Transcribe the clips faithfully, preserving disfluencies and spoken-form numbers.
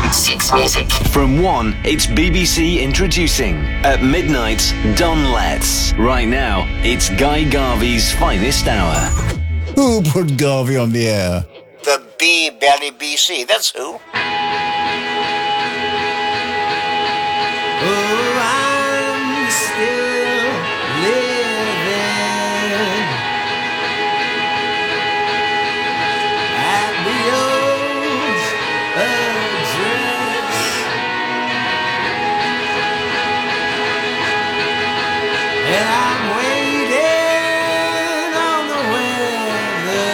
Six Music. From one, it's B B C Introducing. At midnight, Don Letts. Right now, it's Guy Garvey's Finest Hour. Who put Garvey on the air? The B Belly B C, that's who. Oh, I'm still living at the old address, and I'm waiting on the weather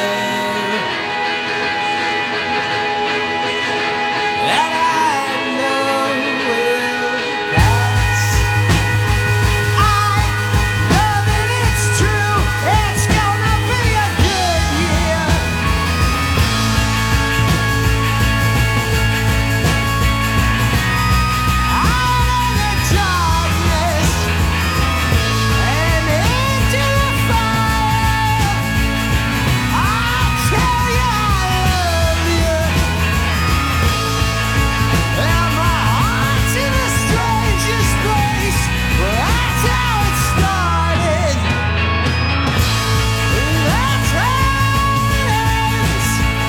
that I know will pass. I know that it's true, it's gonna be a good year. Out of the darkness and into the fire, I'll tell you I love you. And my heart's in the strangest place, but that's how it started. And that's how it ends.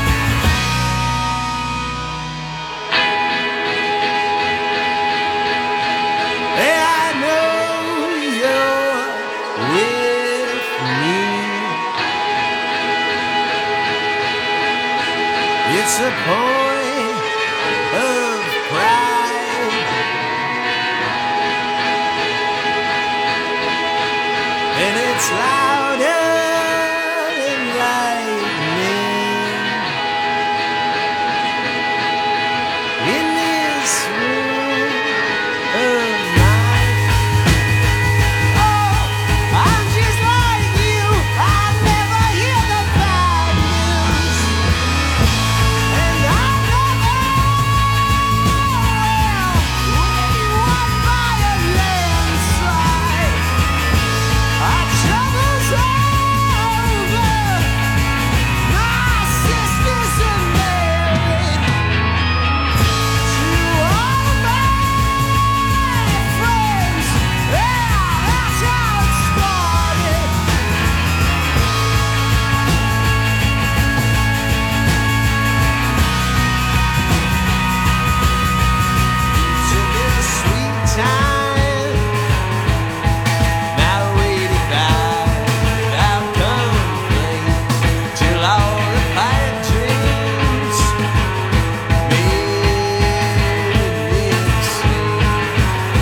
And I know you're with me. It's a point of pride, and it's louder than lightning in this room of mine. Oh, I'm just like you, I never hear the bad news, and I never will. We won by a landslide. Our trouble's over. My sisters are married to all my friends. Yeah, that's how it started. Took a sweet time, now eighty-five, without complaint, till all the pipe dreams made me insane.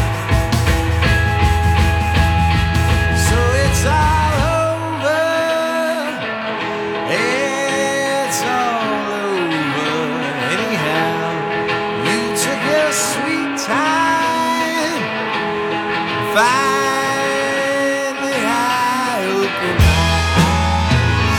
So it's all over, it's all over anyhow. You took a sweet time, finally I opened my eyes.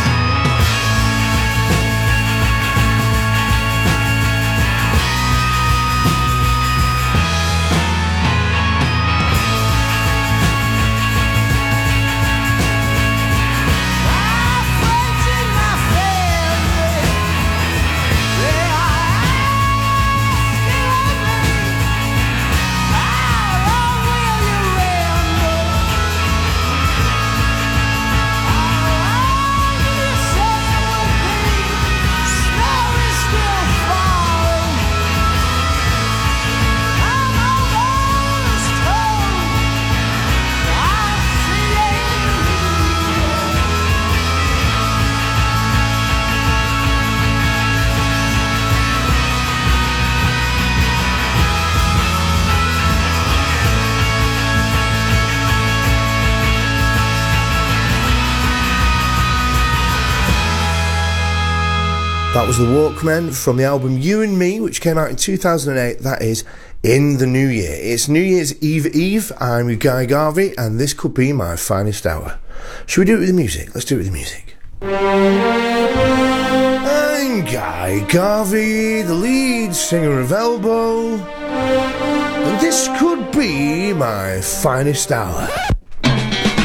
My friends and my family, they are asking me, how long will you ramble? How long do you say it would be? Snow is still falling. I'm almost home. I'm seeing you. That was the Walkmen from the album You and Me, which came out in two thousand eight. That is in the new year. It's New Year's Eve Eve. I'm with Guy Garvey, and this could be my finest hour. Should we do it with the music? Let's do it with the music. I'm Guy Garvey, the lead singer of Elbow, and this could be my finest hour.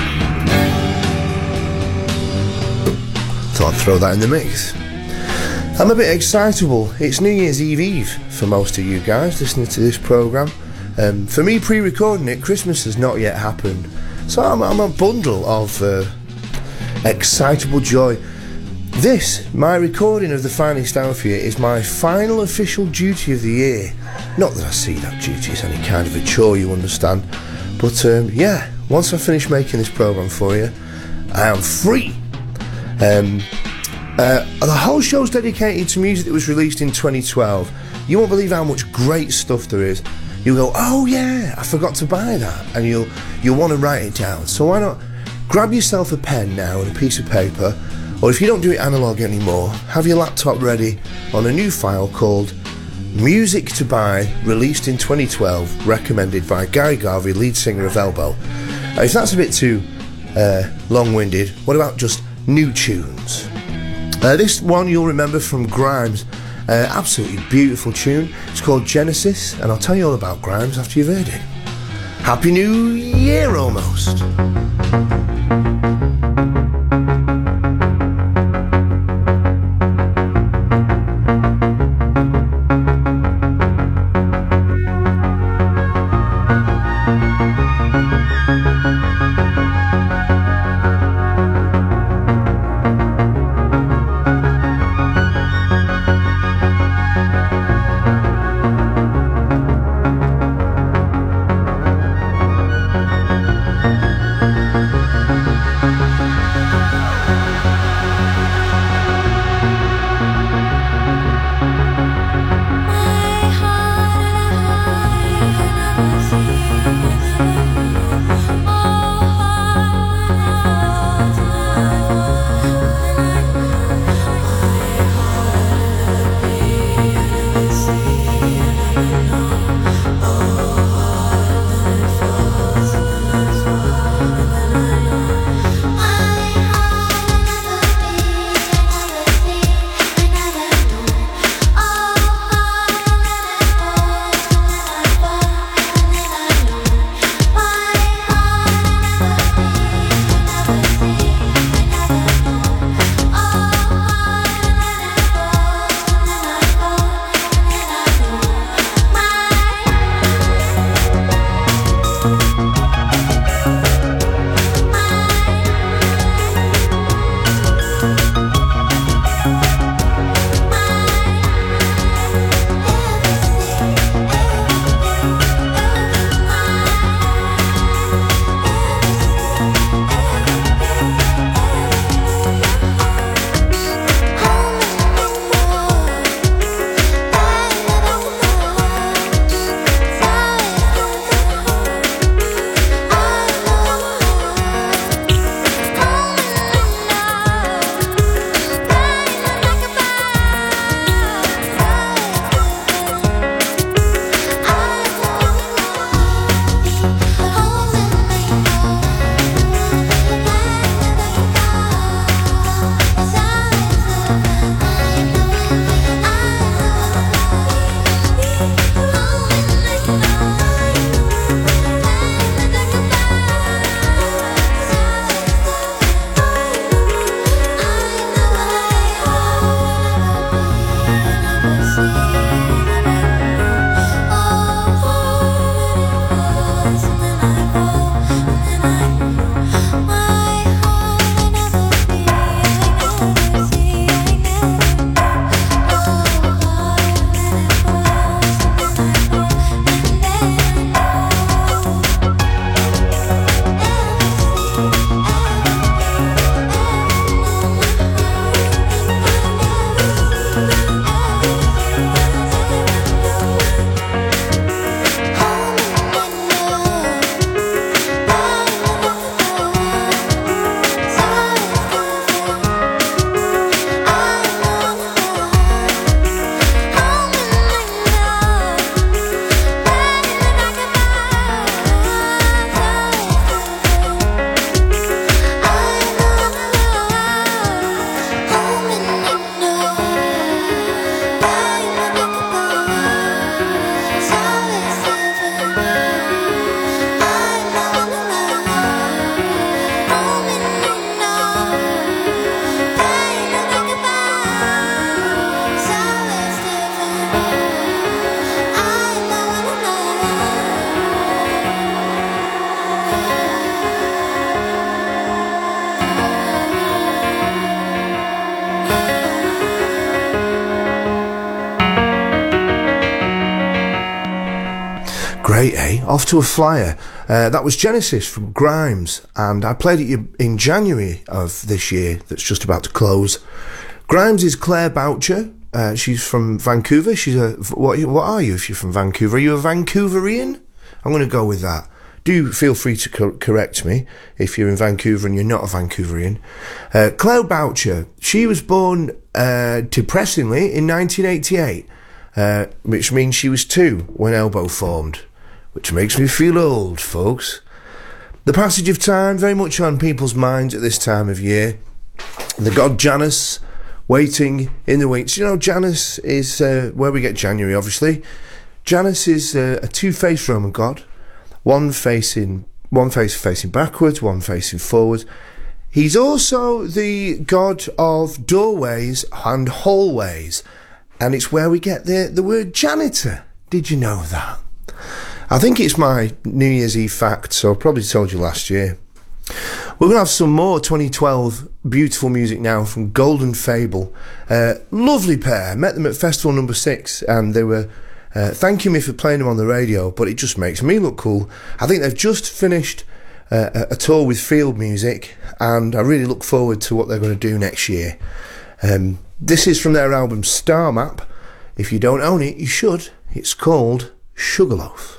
Thought I'd throw that in the mix. I'm a bit excitable. It's New Year's Eve Eve for most of you guys listening to this programme. Um, for me, pre-recording it, Christmas has not yet happened. So I'm, I'm a bundle of uh, excitable joy. This, my recording of the Finest Hour for you, is my final official duty of the year. Not that I see that duty as any kind of a chore, you understand. But um, yeah, once I finish making this programme for you, I am free. Um, uh, the whole show's dedicated to music that was released in twenty twelve. You won't believe how much great stuff there is. You'll go, oh yeah, I forgot to buy that, and you'll you'll want to write it down. So why not grab yourself a pen now and a piece of paper, or if you don't do it analogue anymore, have your laptop ready on a new file called Music to Buy, released in twenty twelve, recommended by Guy Garvey, lead singer of Elbow. Now, if that's a bit too uh, long-winded, what about just new tunes? Uh, this one you'll remember from Grimes. Uh, absolutely beautiful tune. It's called Genesis, and I'll tell you all about Grimes after you've heard it. Happy New Year, almost. great, eh? Off to a flyer. Uh, that was Genesis from Grimes, and I played it in January of this year that's just about to close. Grimes is Claire Boucher. Uh, she's from Vancouver. She's a... What, what are you if you're from Vancouver? Are you a Vancouverian? I'm going to go with that. Do feel free to co- correct me if you're in Vancouver and you're not a Vancouverian. Uh, Claire Boucher, she was born uh, depressingly in nineteen eighty-eight, uh, which means she was two when Elbow formed, which makes me feel old, folks. The passage of time very much on people's minds at this time of year. The god Janus waiting in the wings. You know, Janus is uh, where we get January, obviously. Janus is uh, a two-faced Roman god. One facing, one face facing backwards, one facing forwards. He's also the god of doorways and hallways, and it's where we get the the word janitor. Did you know that? I think it's my New Year's Eve fact, so I probably told you last year. We're going to have some more twenty twelve beautiful music now from Golden Fable. Uh, lovely pair. Met them at Festival Number Six, and they were Uh, thanking me for playing them on the radio, but it just makes me look cool. I think they've just finished uh, a, a tour with Field Music, and I really look forward to what they're going to do next year. Um, this is from their album Star Map. If you don't own it, you should. It's called Sugarloaf.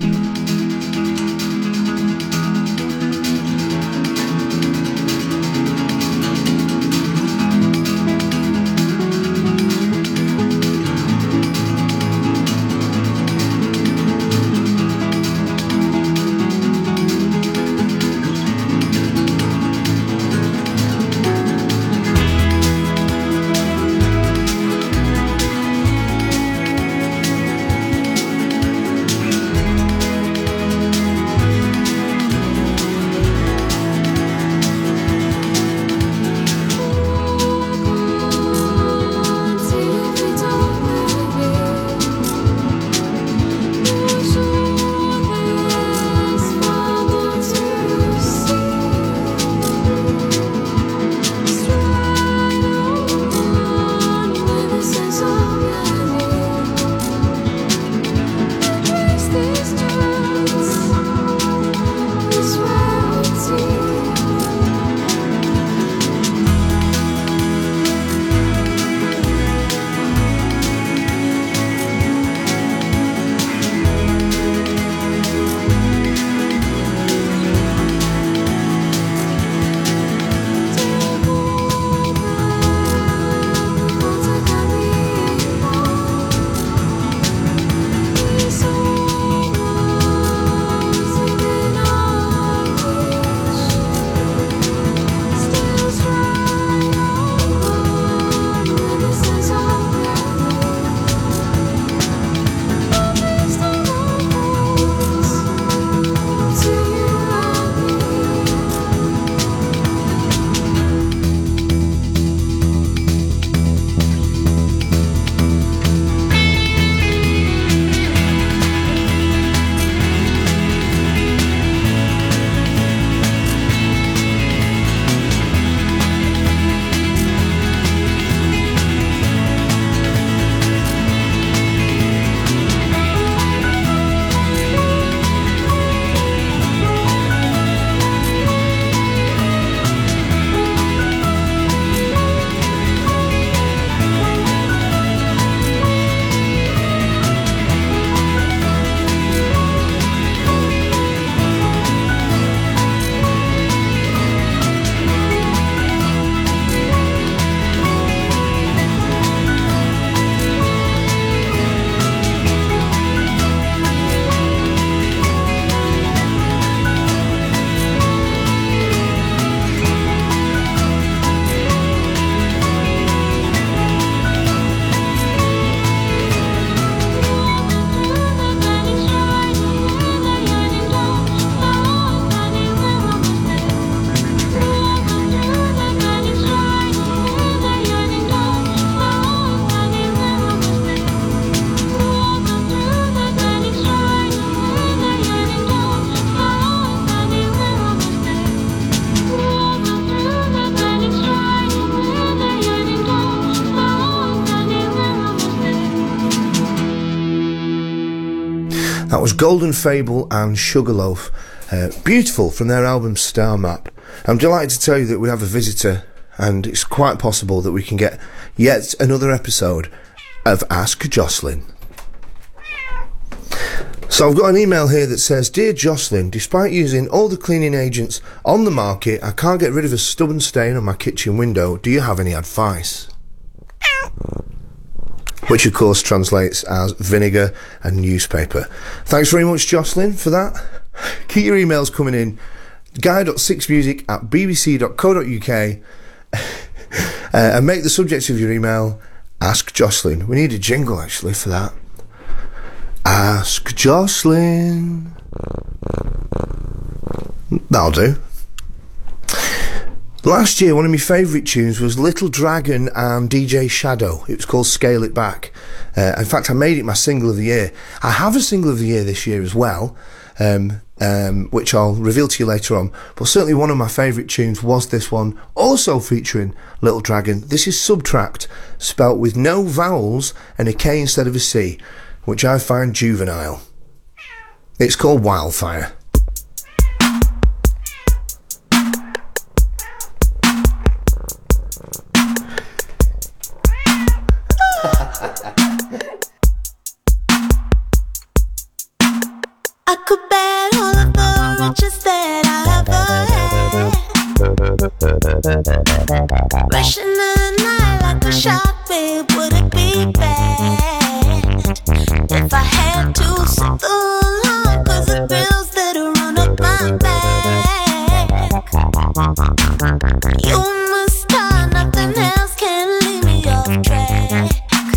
That was Golden Fable and Sugarloaf. Uh, beautiful from their album Star Map. I'm delighted to tell you that we have a visitor, and it's quite possible that we can get yet another episode of Ask Jocelyn. So I've got an email here that says, Dear Jocelyn, despite using all the cleaning agents on the market, I can't get rid of a stubborn stain on my kitchen window. Do you have any advice? Which of course translates as vinegar and newspaper. Thanks very much, Jocelyn, for that. Keep your emails coming in. guy dot six music at b b c dot co dot u k uh, and make the subject of your email Ask Jocelyn. We need a jingle actually for that. Ask Jocelyn. That'll do. Last year, one of my favourite tunes was Little Dragon and D J Shadow. It was called Scale It Back. Uh, in fact, I made it my single of the year. I have a single of the year this year as well, um, um, which I'll reveal to you later on. But certainly one of my favourite tunes was this one, also featuring Little Dragon. This is Subtract, spelt with no vowels and a K instead of a C, which I find juvenile. It's called Wildfire. I could bet all of the riches that I ever had. Rushing the night like a shark, babe, would it be bad if I had to sit the line? Cause the bills that run up my back. You must start, nothing else can leave me off track.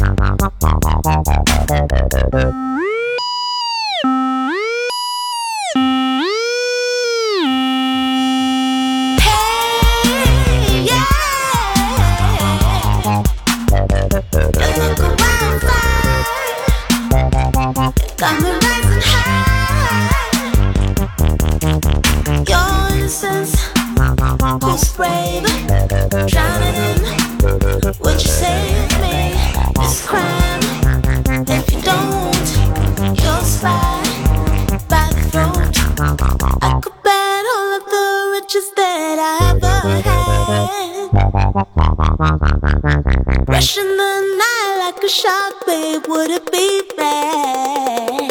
Got me rising high. Your innocence was brave, drowning in. Would you save me this crime? If you don't, you'll slide by the throat. I could bet all of the riches that I ever had. Rushing the night like a shark, babe, would it be bad?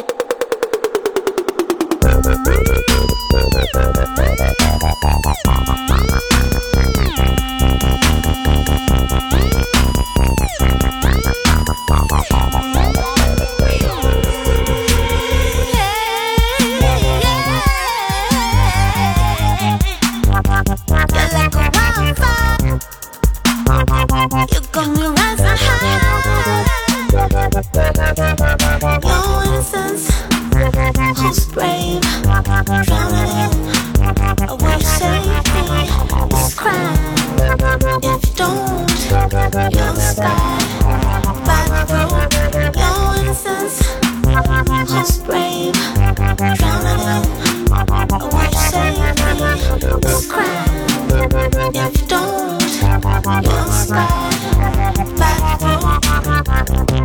You got me rising high. Your innocence was brave, drowning in. I will save me this crime. If you don't, you'll slide by the road. Your innocence was brave, drowning in. I will save me this crime. If you don't, you'll slide by the road.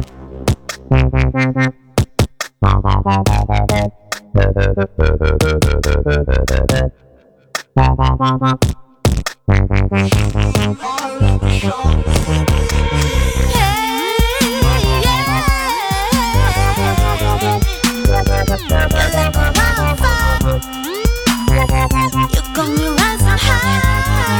You got me rising high.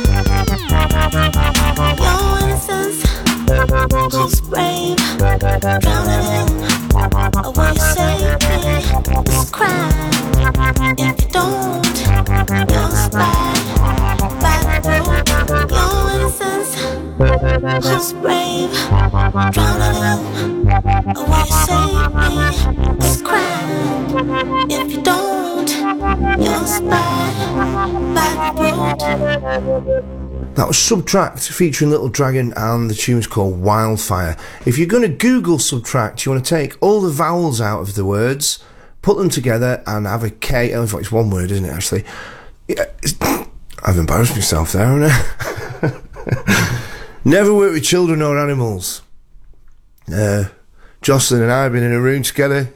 Your innocence was brave, drowning in. I will save me this crime. If you don't, you'll slide by the road. Your innocence was brave, drowning in. I will save me this crime. If you don't, you'll slide by the road. That was Subtract featuring Little Dragon, and the tune's called Wildfire. If you're going to Google Subtract, you want to take all the vowels out of the words, put them together and have a K. Oh, in fact, it's one word, isn't it, actually? Yeah, I've embarrassed myself there, haven't I? Never work with children or animals. Uh, Jocelyn and I have been in a room together.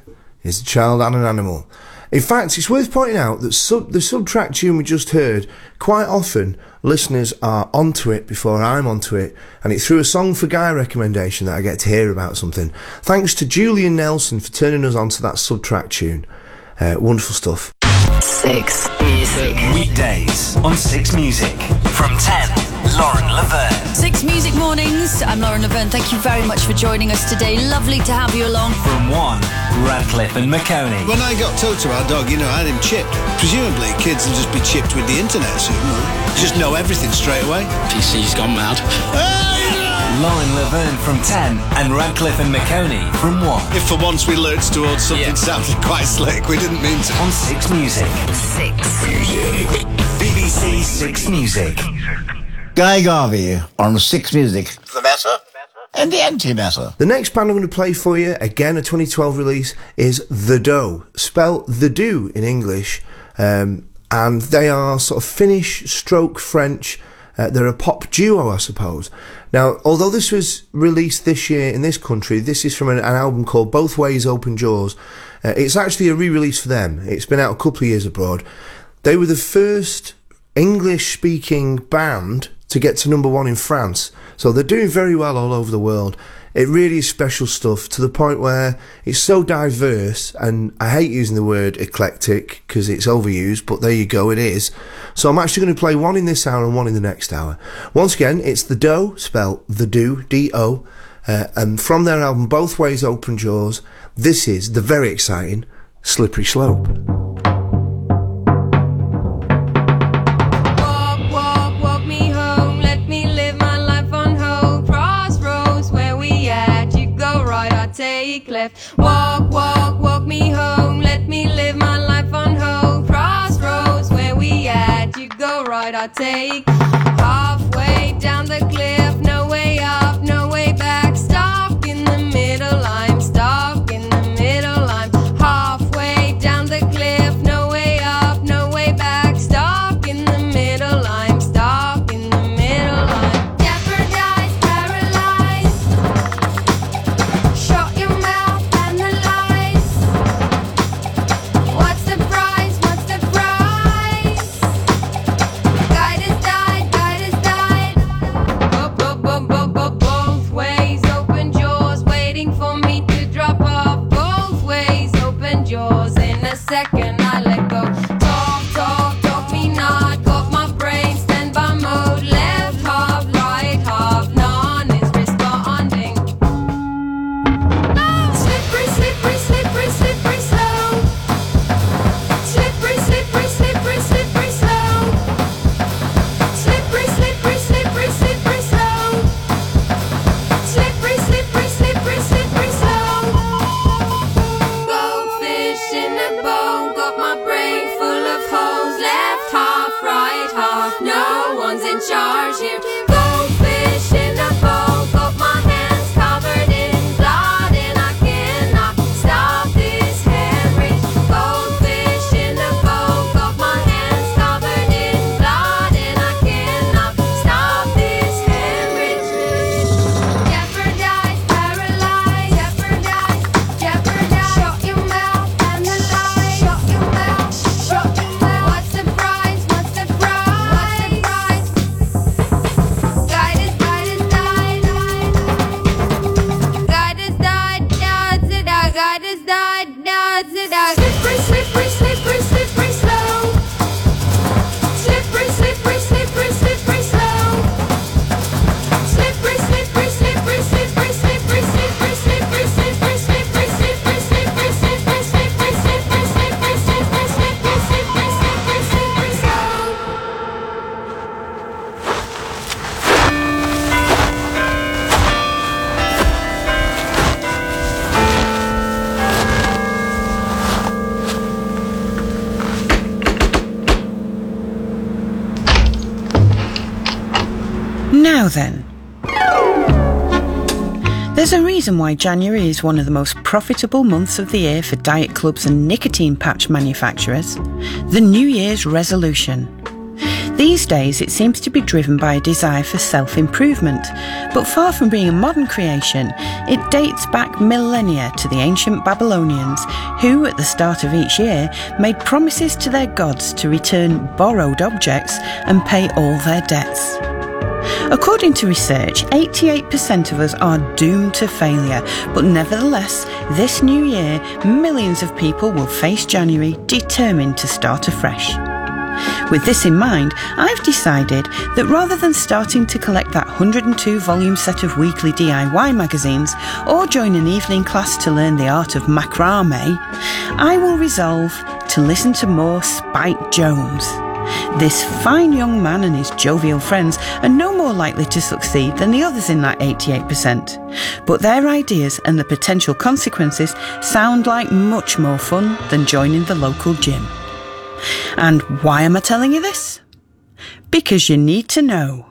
is a child and an animal. In fact, it's worth pointing out that sub, the sub-track tune we just heard, quite often listeners are onto it before I'm onto it, and it's through a Song for Guy recommendation that I get to hear about something. Thanks to Julian Nelson for turning us onto that sub-track tune. Uh, wonderful stuff. Six Music. Weekdays on Six Music. From ten, Lauren Laverne. Six Music Mornings. I'm Lauren Laverne. Thank you very much for joining us today. Lovely to have you along. From one, Radcliffe and McConey. When I got Toto, our dog, you know, I had him chipped. Presumably, kids will just be chipped with the internet soon. Or just know everything straight away. P C's gone mad. Lauren Laverne from ten and Radcliffe and McConey from one. If for once we lurched towards something Yeah. sounding quite slick, we didn't mean to. On Six Music. Six Music. B B C Six Music. Guy Garvey on Six Music. The matter? And the antimatter. The next band I'm going to play for you, again a twenty twelve release, is The Dough. Spell The Do in English. Um, and they are sort of Finnish stroke French. Uh, they're a pop duo, I suppose. Now, although this was released this year in this country, this is from an, an album called Both Ways Open Jaws. Uh, it's actually a re-release for them. It's been out a couple of years abroad. They were the first English-speaking band to get to number one in France. So they're doing very well all over the world. It really is special stuff, to the point where it's so diverse, and I hate using the word eclectic because it's overused, but there you go, it is. So I'm actually going to play one in this hour and one in the next hour. Once again, it's The Dough, spelled The Do, D O, uh, and from their album Both Ways Open Jaws, this is the very exciting Slippery Slope. Left. Walk, walk, walk me home. Let me live my life on hold. Crossroads where we at. You go right, I'll take. Halfway down the cliff, no way up, no way back. Stuck in the middle, I'm stuck in the middle. I'm halfway down the cliff, no way up, no way back. Stuck in the middle, I'm stuck in the middle. I'm jeopardized, paralyzed. Shut your mouth. Second I let go. Talk, talk, talk me not. Got my brain standby mode. Left half, right half. None is responding. Slippery, slippery, slippery, slippery slow. Slippery, slippery, slippery, slippery slow. Slippery, slippery, slippery, slippery slow. Slippery, slippery, slippery, slippery slow. Goldfish in a bowl, got my brain full of holes. Left half, right half, no one's in charge here. Goldfish in a bowl, got my hands covered in blood, and I cannot stop this hemorrhage. Goldfish in a bowl, got my hands covered in blood, and I cannot stop this hemorrhage. Jeopardized, paralyzed, jeopardized, jeopardized. Shut your mouth and the light. Shut your mouth, shut your mouth. What's the price? What's the price? What's the price? Guide has died, has died. Guide has died, does it? Guide has died, does it? Slippery, slippery, slippery, slippery slow. Slippery, slippery, slippery, slippery slow. Slippery, slippery, slippery, slippery, slippery, slippery, slippery, slippery, slippery, slippery, slippery, slippery, slippery, slippery, slippery, slippery, slippery, slippery, slippery slow. Now then. There's a reason why January is one of the most profitable months of the year for diet clubs and nicotine patch manufacturers. The New Year's resolution. These days it seems to be driven by a desire for self-improvement, but far from being a modern creation, it dates back millennia to the ancient Babylonians, who at the start of each year made promises to their gods to return borrowed objects and pay all their debts. According to research, eighty-eight percent of us are doomed to failure, but nevertheless, this new year, millions of people will face January determined to start afresh. With this in mind, I've decided that rather than starting to collect that one hundred two volume set of weekly D I Y magazines or join an evening class to learn the art of macrame, I will resolve to listen to more Spike Jonze. This fine young man and his jovial friends are no more likely to succeed than the others in that eighty-eight percent. But their ideas and the potential consequences sound like much more fun than joining the local gym. And why am I telling you this? Because you need to know.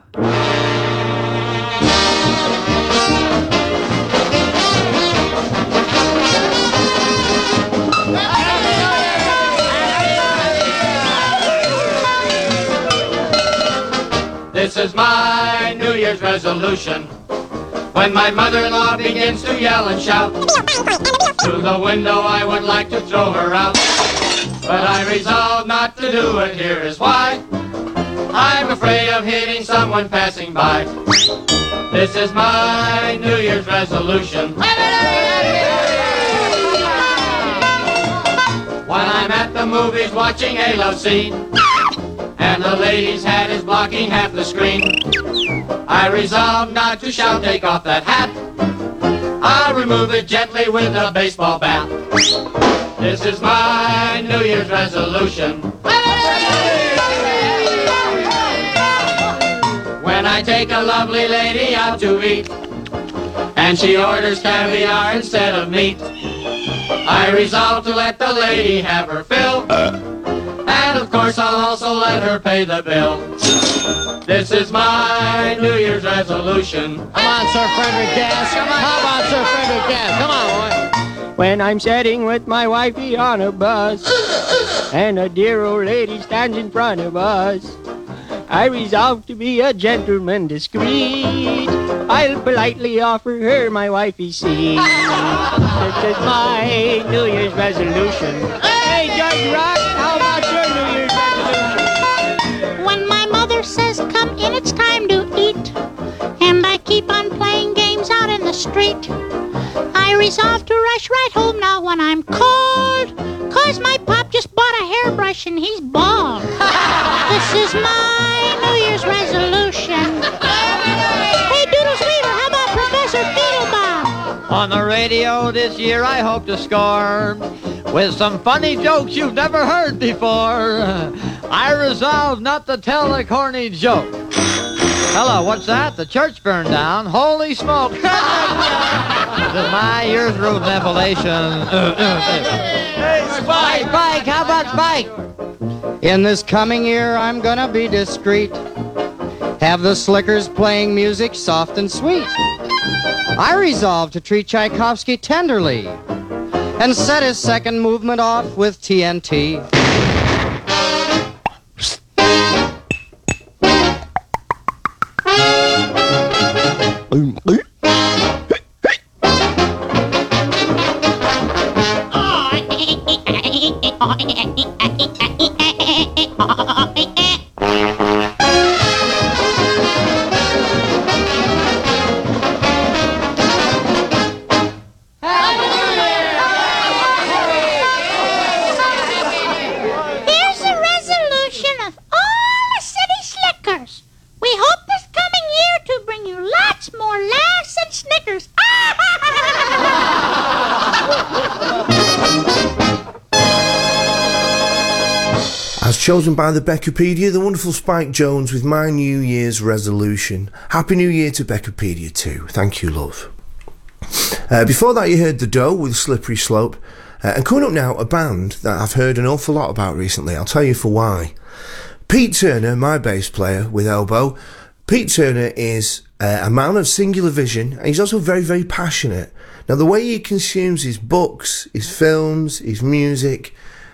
This is my New Year's resolution. When my mother-in-law begins to yell and shout, through the window I would like to throw her out. But I resolve not to do it, here is why. I'm afraid of hitting someone passing by. This is my New Year's resolution. When I'm at the movies watching a love scene, and the lady's hat is blocking half the screen, I resolve not to shout, take off that hat. I'll remove it gently with a baseball bat. This is my New Year's resolution. When I take a lovely lady out to eat, and she orders caviar instead of meat, I resolve to let the lady have her fill. And of course I'll also let her pay the bill. This is my New Year's resolution. Come on, Sir Frederick Gass. Come on. How about Sir Frederick Gass? Come on, boy. When I'm sitting with my wifey on a bus, and a dear old lady stands in front of us, I resolve to be a gentleman discreet. I'll politely offer her my wifey's seat. This is my New Year's resolution. Hey, Judge Rock, how about your New Year's resolution? When my mother says, come in, it's time to eat, and I keep on playing games out in the street, I resolve to rush right home now when I'm cold, cause my pop just bought a hairbrush and he's bald. This is my New Year's resolution. Hey, Doodles Weaver, how about Professor Beetlebum? On the radio this year I hope to score with some funny jokes you've never heard before. I resolve not to tell a corny joke. Hello, what's that? The church burned down. Holy smoke. This is my year's root revelation. Hey, Spike! Spike, how about Spike? In this coming year, I'm gonna be discreet. Have the slickers playing music soft and sweet. I resolve to treat Tchaikovsky tenderly and set his second movement off with T N T. Chosen by the Beckopedia, the wonderful Spike Jonze with my New Year's resolution. Happy New Year to Beckopedia too. Thank you, love. Uh, before that you heard The Dough with Slippery Slope. Uh, and coming up now, a band that I've heard an awful lot about recently. I'll tell you for why. Pete Turner, my bass player with Elbow. Pete Turner is uh, a man of singular vision, and he's also very, very passionate. Now, the way he consumes his books, his films, his music,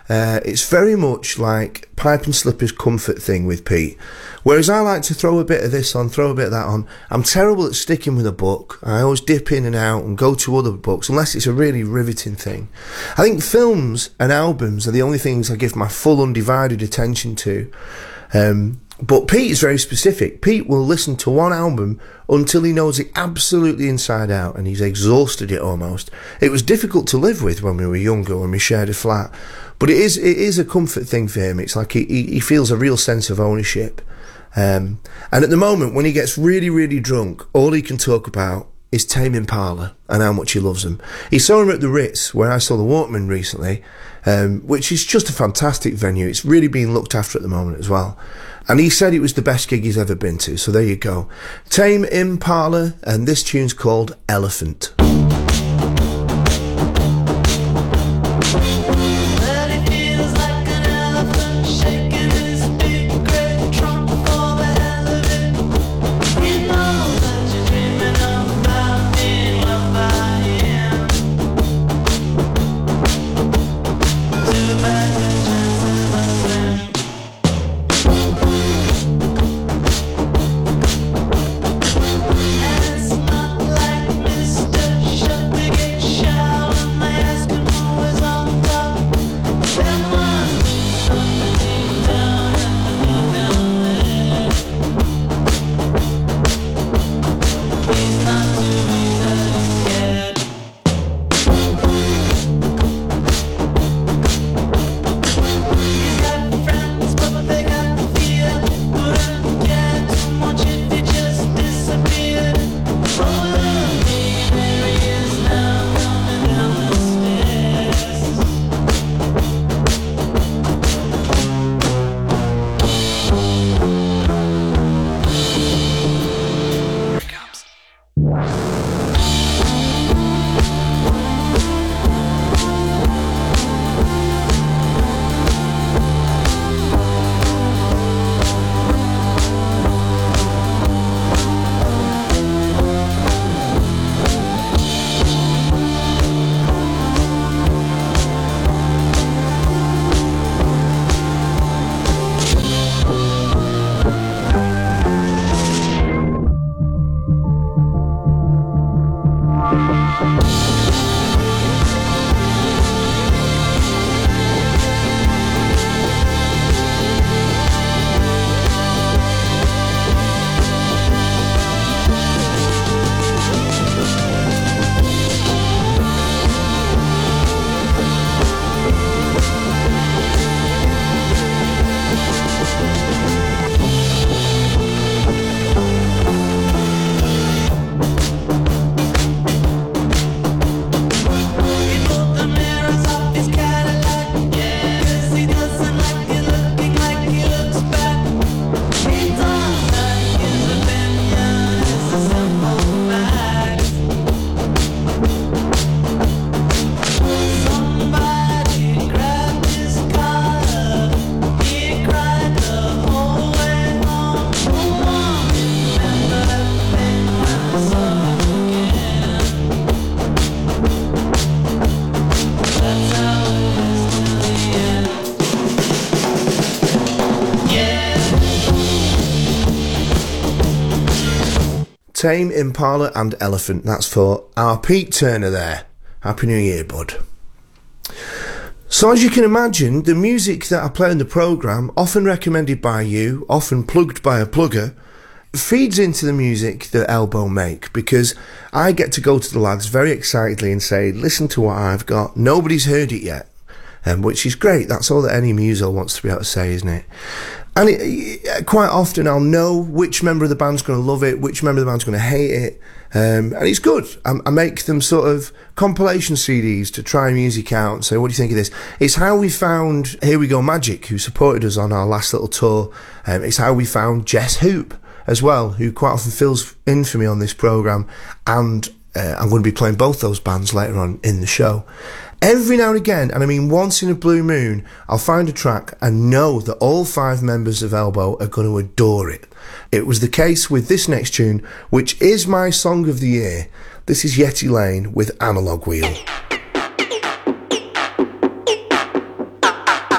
Uh, it's very much like pipe and slippers comfort thing with Pete. Whereas I like to throw a bit of this on, throw a bit of that on. I'm terrible at sticking with a book. I always dip in and out and go to other books, unless it's a really riveting thing. I think films and albums are the only things I give my full undivided attention to. Um, but Pete is very specific. Pete will listen to one album until he knows it absolutely inside out, and he's exhausted it almost. It was difficult to live with when we were younger, when we shared a flat. But it is it is a comfort thing for him. It's like he, he feels a real sense of ownership. Um, and at the moment, when he gets really, really drunk, all he can talk about is Tame Impala and how much he loves them. He saw him at the Ritz, where I saw the Walkman recently, um, which is just a fantastic venue. It's really being looked after at the moment as well. And he said it was the best gig he's ever been to, so there you go. Tame Impala, and this tune's called Elephant. Tame Impala and Elephant. That's for our Pete Turner there. Happy New Year, bud. So as you can imagine, the music that I play in the programme, often recommended by you, often plugged by a plugger, feeds into the music that Elbow make, because I get to go to the lads very excitedly and say, listen to what I've got. Nobody's heard it yet. Um, which is great. That's all that any muso wants to be able to say, isn't it? And it, it, quite often I'll know which member of the band's going to love it, which member of the band's going to hate it, um, and it's good. I, I make them sort of compilation C Ds to try music out and say, what do you think of this? It's how we found Here We Go Magic, who supported us on our last little tour. Um, it's how we found Jess Hoop as well, who quite often fills in for me on this programme, and uh, I'm going to be playing both those bands later on in the show. Every now and again, and I mean once in a blue moon, I'll find a track and know that all five members of Elbow are going to adore it. It was the case with this next tune, which is my song of the year. This is Yeti Lane with Analog Wheel.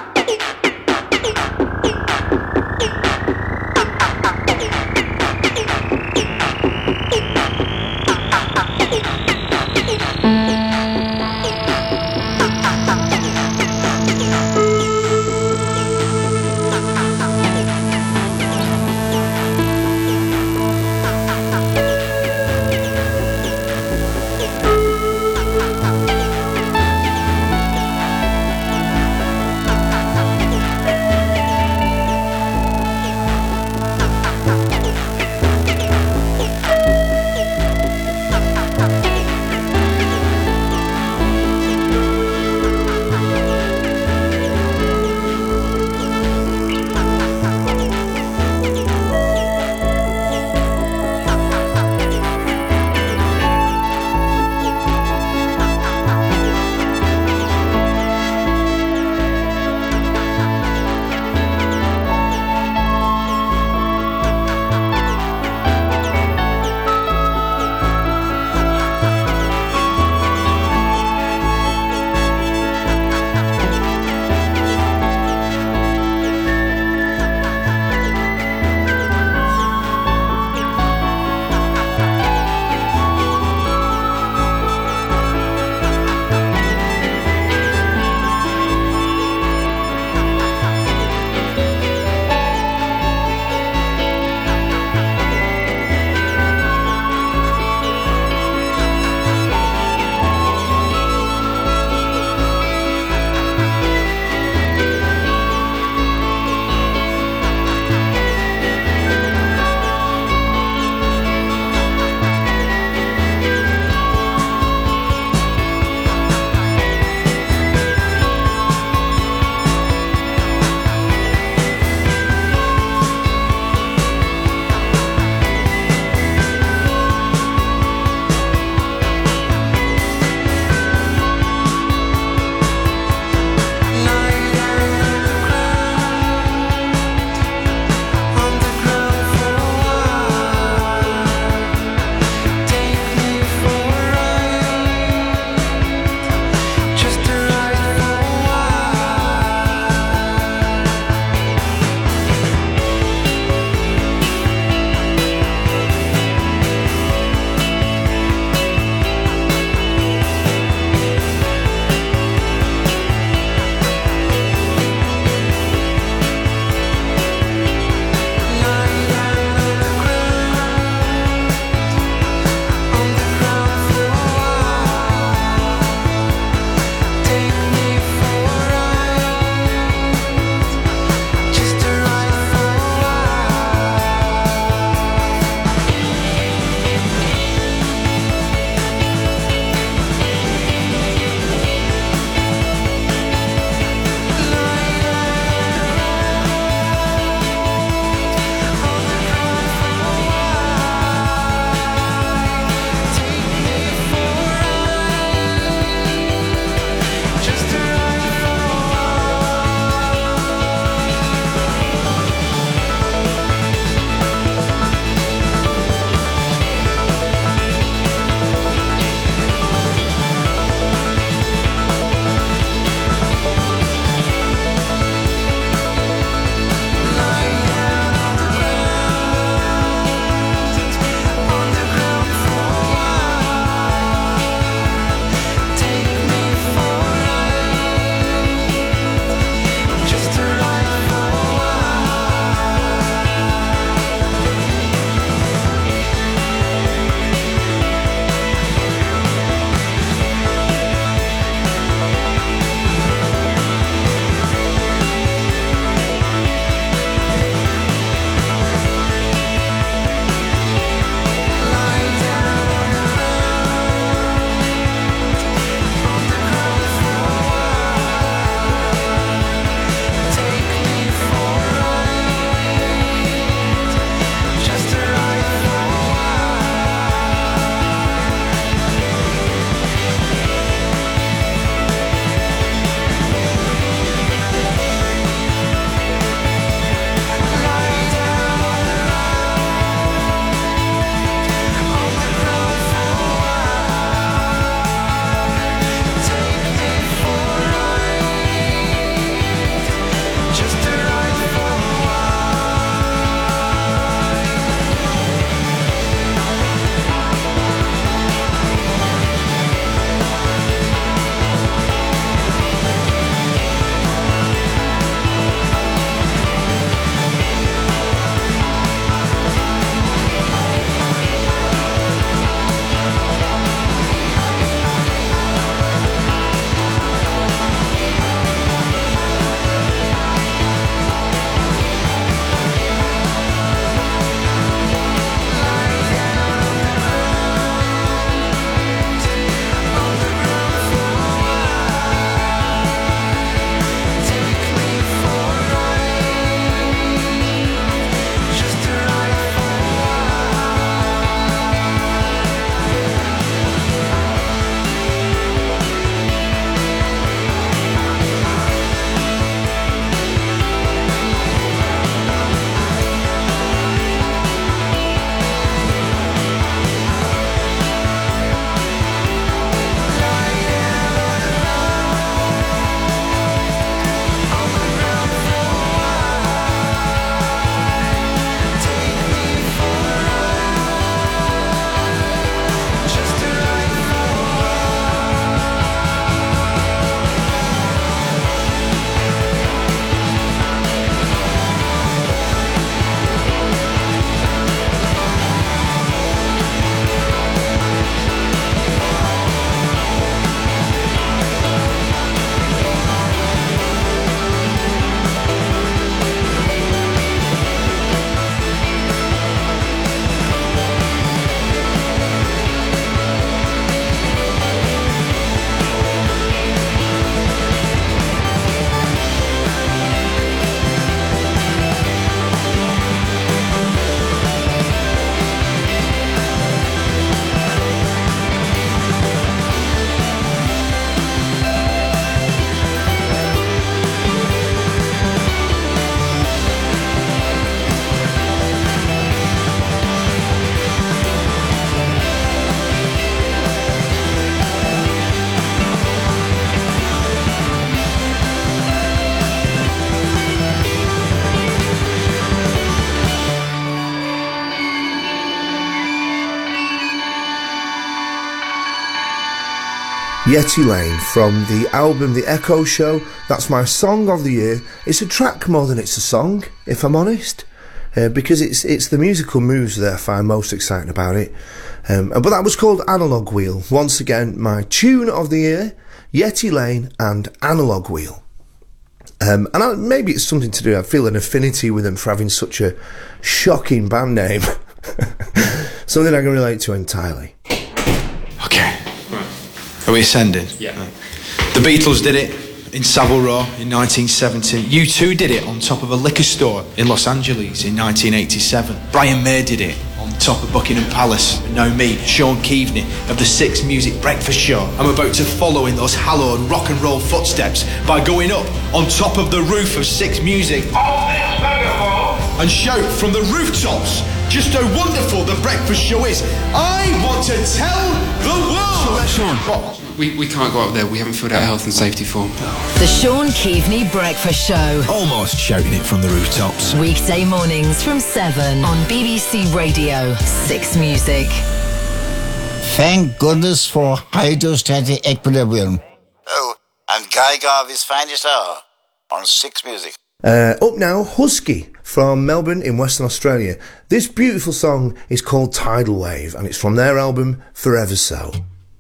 Yeti Lane from the album The Echo Show. That's my song of the year. It's a track more than it's a song, if I'm honest, uh, because it's it's the musical moves that I find most exciting about it. Um, but that was called Analog Wheel. Once again, my tune of the year, Yeti Lane and Analog Wheel. Um, and I, maybe it's something to do, I feel an affinity with them for having such a shocking band name. Something I can relate to entirely. Okay. Are we ascending? Yeah. The Beatles did it in Savile Row in nineteen seventy. U two did it on top of a liquor store in Los Angeles in nineteen eighty-seven. Brian May did it on top of Buckingham Palace. And now me, Sean Keaveney of the Six Music Breakfast Show. I'm about to follow in those hallowed rock and roll footsteps by going up on top of the roof of Six Music and shout from the rooftops just how wonderful the breakfast show is. I want to tell the world. Sean, what? We, we can't go up there. We haven't filled out a health and safety form. The Sean Keaveney Breakfast Show. Almost shouting it from the rooftops. Weekday mornings from seven on B B C Radio Six Music. Thank goodness for hydrostatic equilibrium. Oh, and Guy Garvey's Finest Hour on Six Music. Uh, up now, Husky from Melbourne in Western Australia. This beautiful song is called Tidal Wave, and it's from their album Forever So.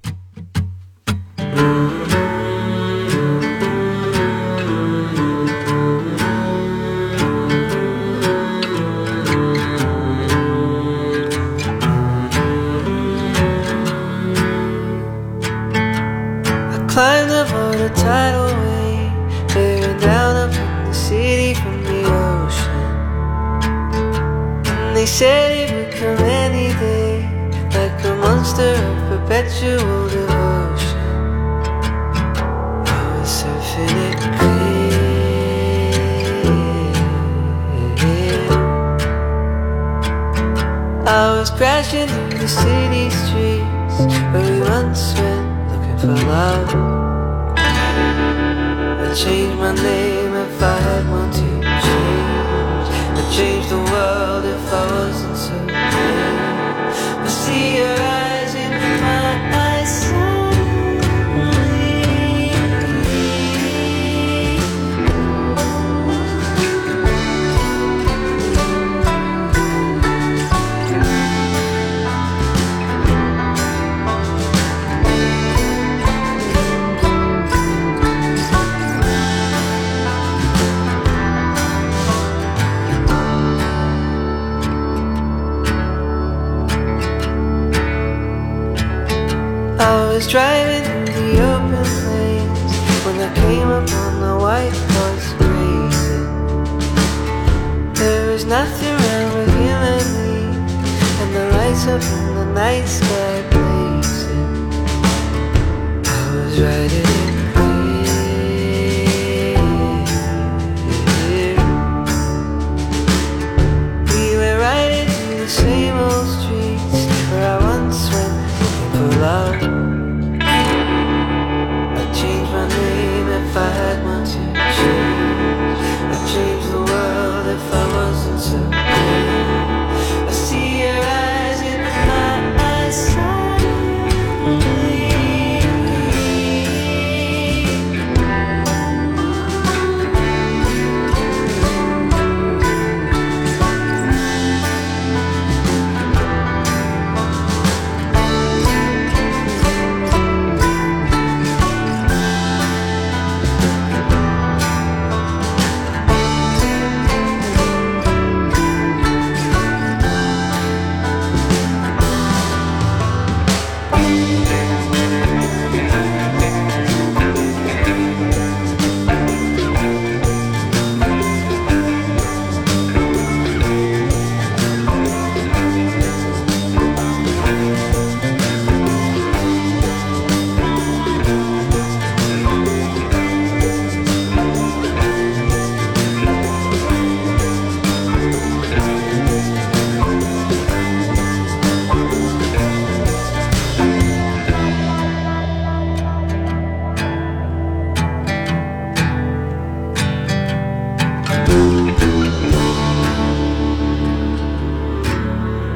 I climbed aboard a tidal wave, bearing down upon the city from the ocean. And they said it would come any day, like a monster of perpetual devotion. I was surfing it clear. I was crashing through the city streets where we once went looking for love. I'd change my name if I had one to change. I'd change the world if I wasn't so brave. I see your eyes in my eyes I was driving through the open plains when I came upon the white horse grazing. There was nothing wrong with human beings, and the lights up in the night sky blazing. I was riding in clear. We were riding through the same old streets where I once went looking for love. If I had one to change, I'd change the world if I wasn't so good. I see your eyes in my eyes.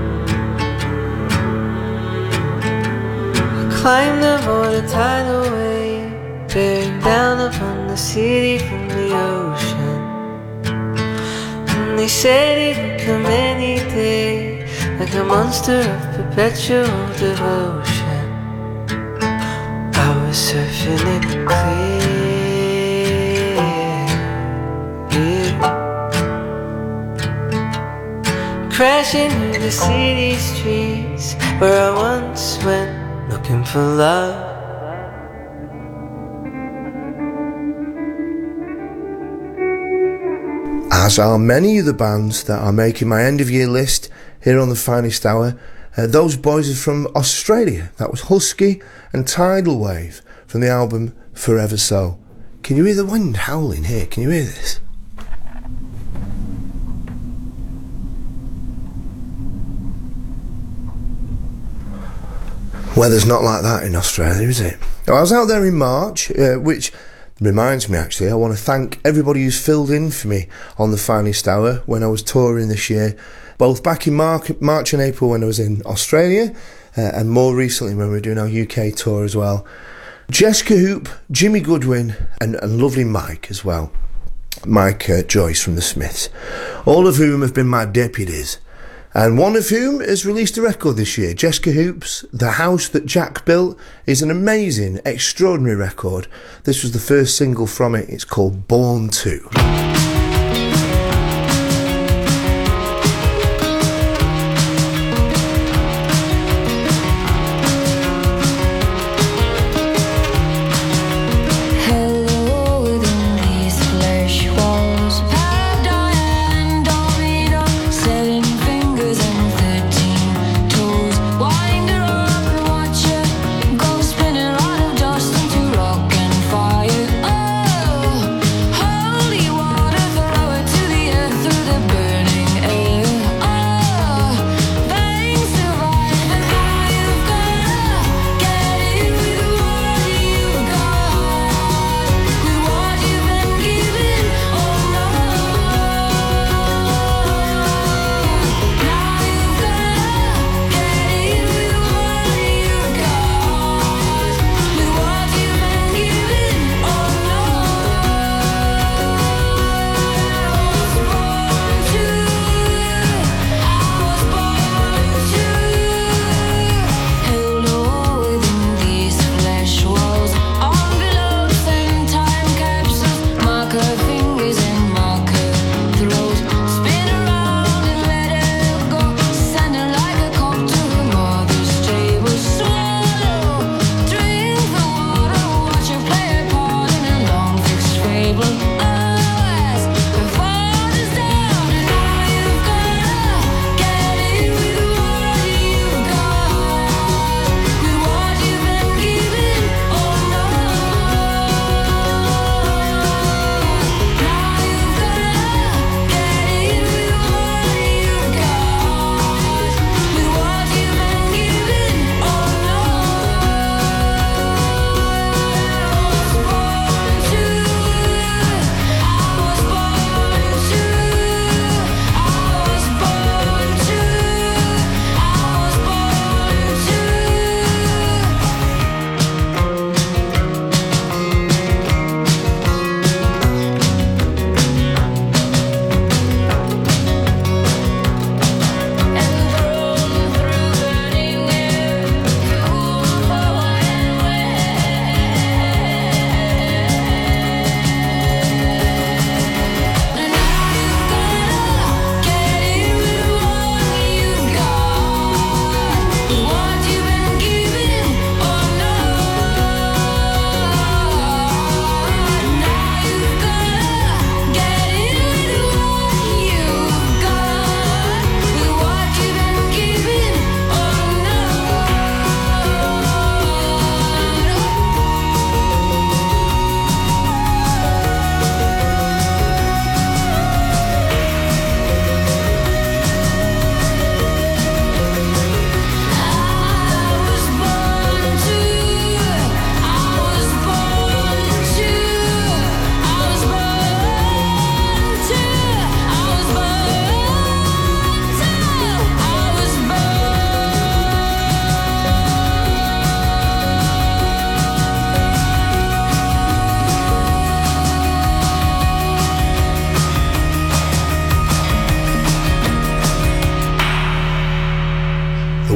Climbed aboard a tidal wave. bearing down upon the city from the ocean. And they said it would come any day, like a monster of perpetual devotion. I was surfing it clear, yeah. Crashing through the city streets where I once went looking for love. As are many of the bands that are making my end of year list here on the Finest Hour. Uh, those boys are from Australia. That was Husky and Tidal Wave from the album Forever So. Can you hear the wind howling here? Can you hear this? Weather's not like that in Australia, is it? I was out there in March, uh, which reminds me actually, I want to thank everybody who's filled in for me on the Finest Hour when I was touring this year, both back in March, March and April when I was in Australia, uh, and more recently when we were doing our U K tour as well. Jessica Hoop, Jimmy Goodwin, and, and lovely Mike as well. Mike uh, Joyce from the Smiths, all of whom have been my deputies. And one of whom has released a record this year. Jessica Hoop's The House That Jack Built is an amazing, extraordinary record. This was the first single from it. It's called Born To. Holy water.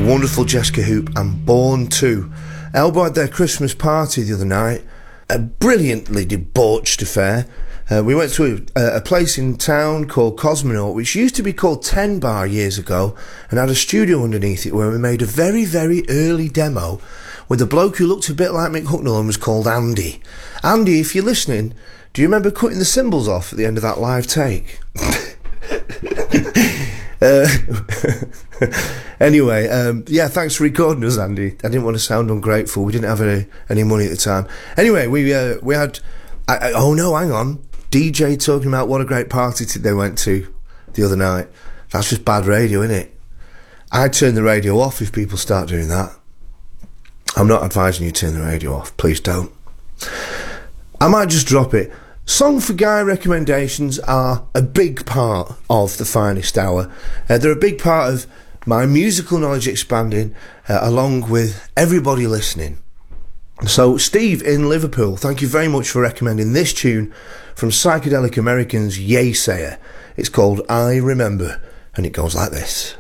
wonderful Jessica Hoop and Born To. Elbow had their Christmas party the other night, a brilliantly debauched affair. Uh, we went to a, a place in town called Cosmonaut, which used to be called Ten Bar years ago, and had a studio underneath it where we made a very, very early demo with a bloke who looked a bit like Mick Hucknall and was called Andy. Andy, if you're listening, do you remember cutting the cymbals off at the end of that live take? uh, anyway, um, yeah, thanks for recording us, Andy. I didn't want to sound ungrateful. We didn't have any, any money at the time. Anyway, we uh, we had... I, I, oh no, hang on. D J talking about what a great party t- they went to the other night. That's just bad radio, isn't it? I'd turn the radio off if people start doing that. I'm not advising you to turn the radio off. Please don't. I might just drop it. Song for Guy recommendations are a big part of the Finest Hour. Uh, they're a big part of my musical knowledge expanding, uh, along with everybody listening. So, Steve in Liverpool, thank you very much for recommending this tune from Psychedelic Americans' Yeasayer. It's called I Remember, and it goes like this.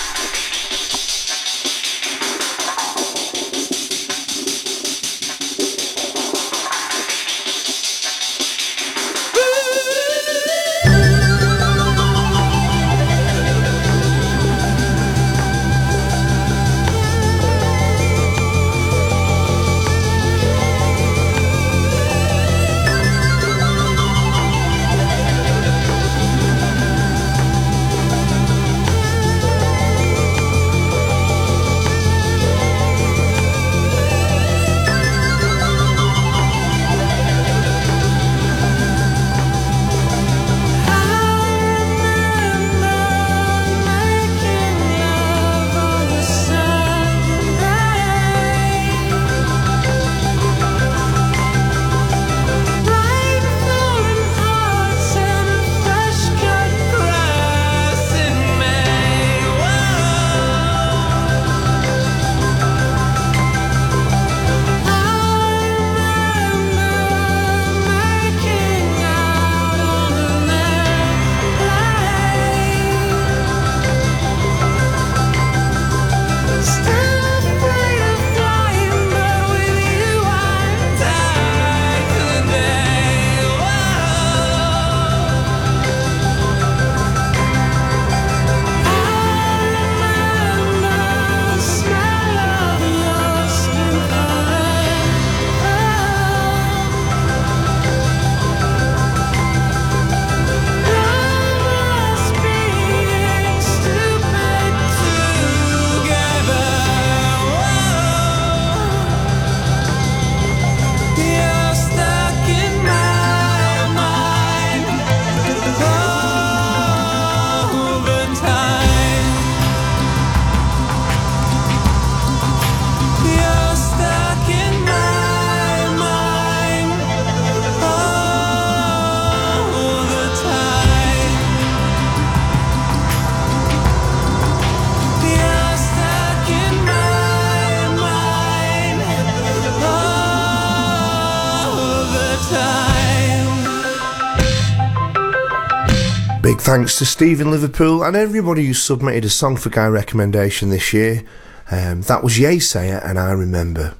Big thanks to Steve in Liverpool and everybody who submitted a Song for Guy recommendation this year. Um, that was Yeasayer and I Remember.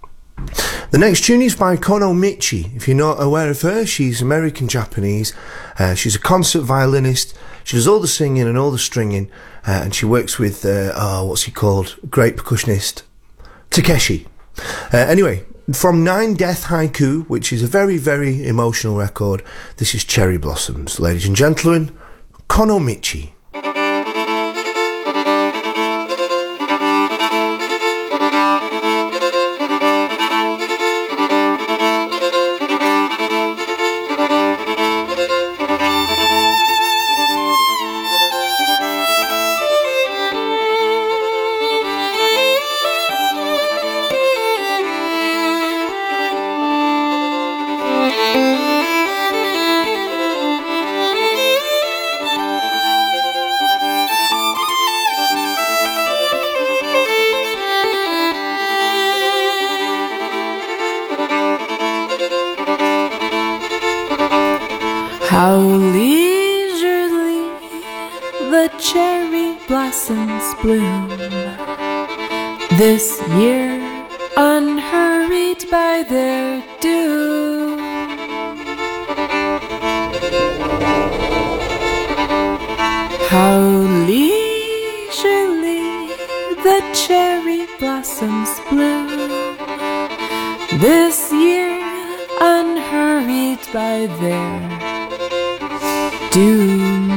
The next tune is by Kono Michi. If you're not aware of her, she's American-Japanese. Uh, she's a concert violinist. She does all the singing and all the stringing. Uh, and she works with, uh, oh, what's he called? Great percussionist. Takeshi. Uh, anyway, from Nine Death Haiku, which is a very, very emotional record, this is Cherry Blossoms. Ladies and gentlemen, Kono Michi. How leisurely the cherry blossoms bloom This year, unhurried by their due, how leisurely the cherry blossoms bloom. This year, unhurried by their doom.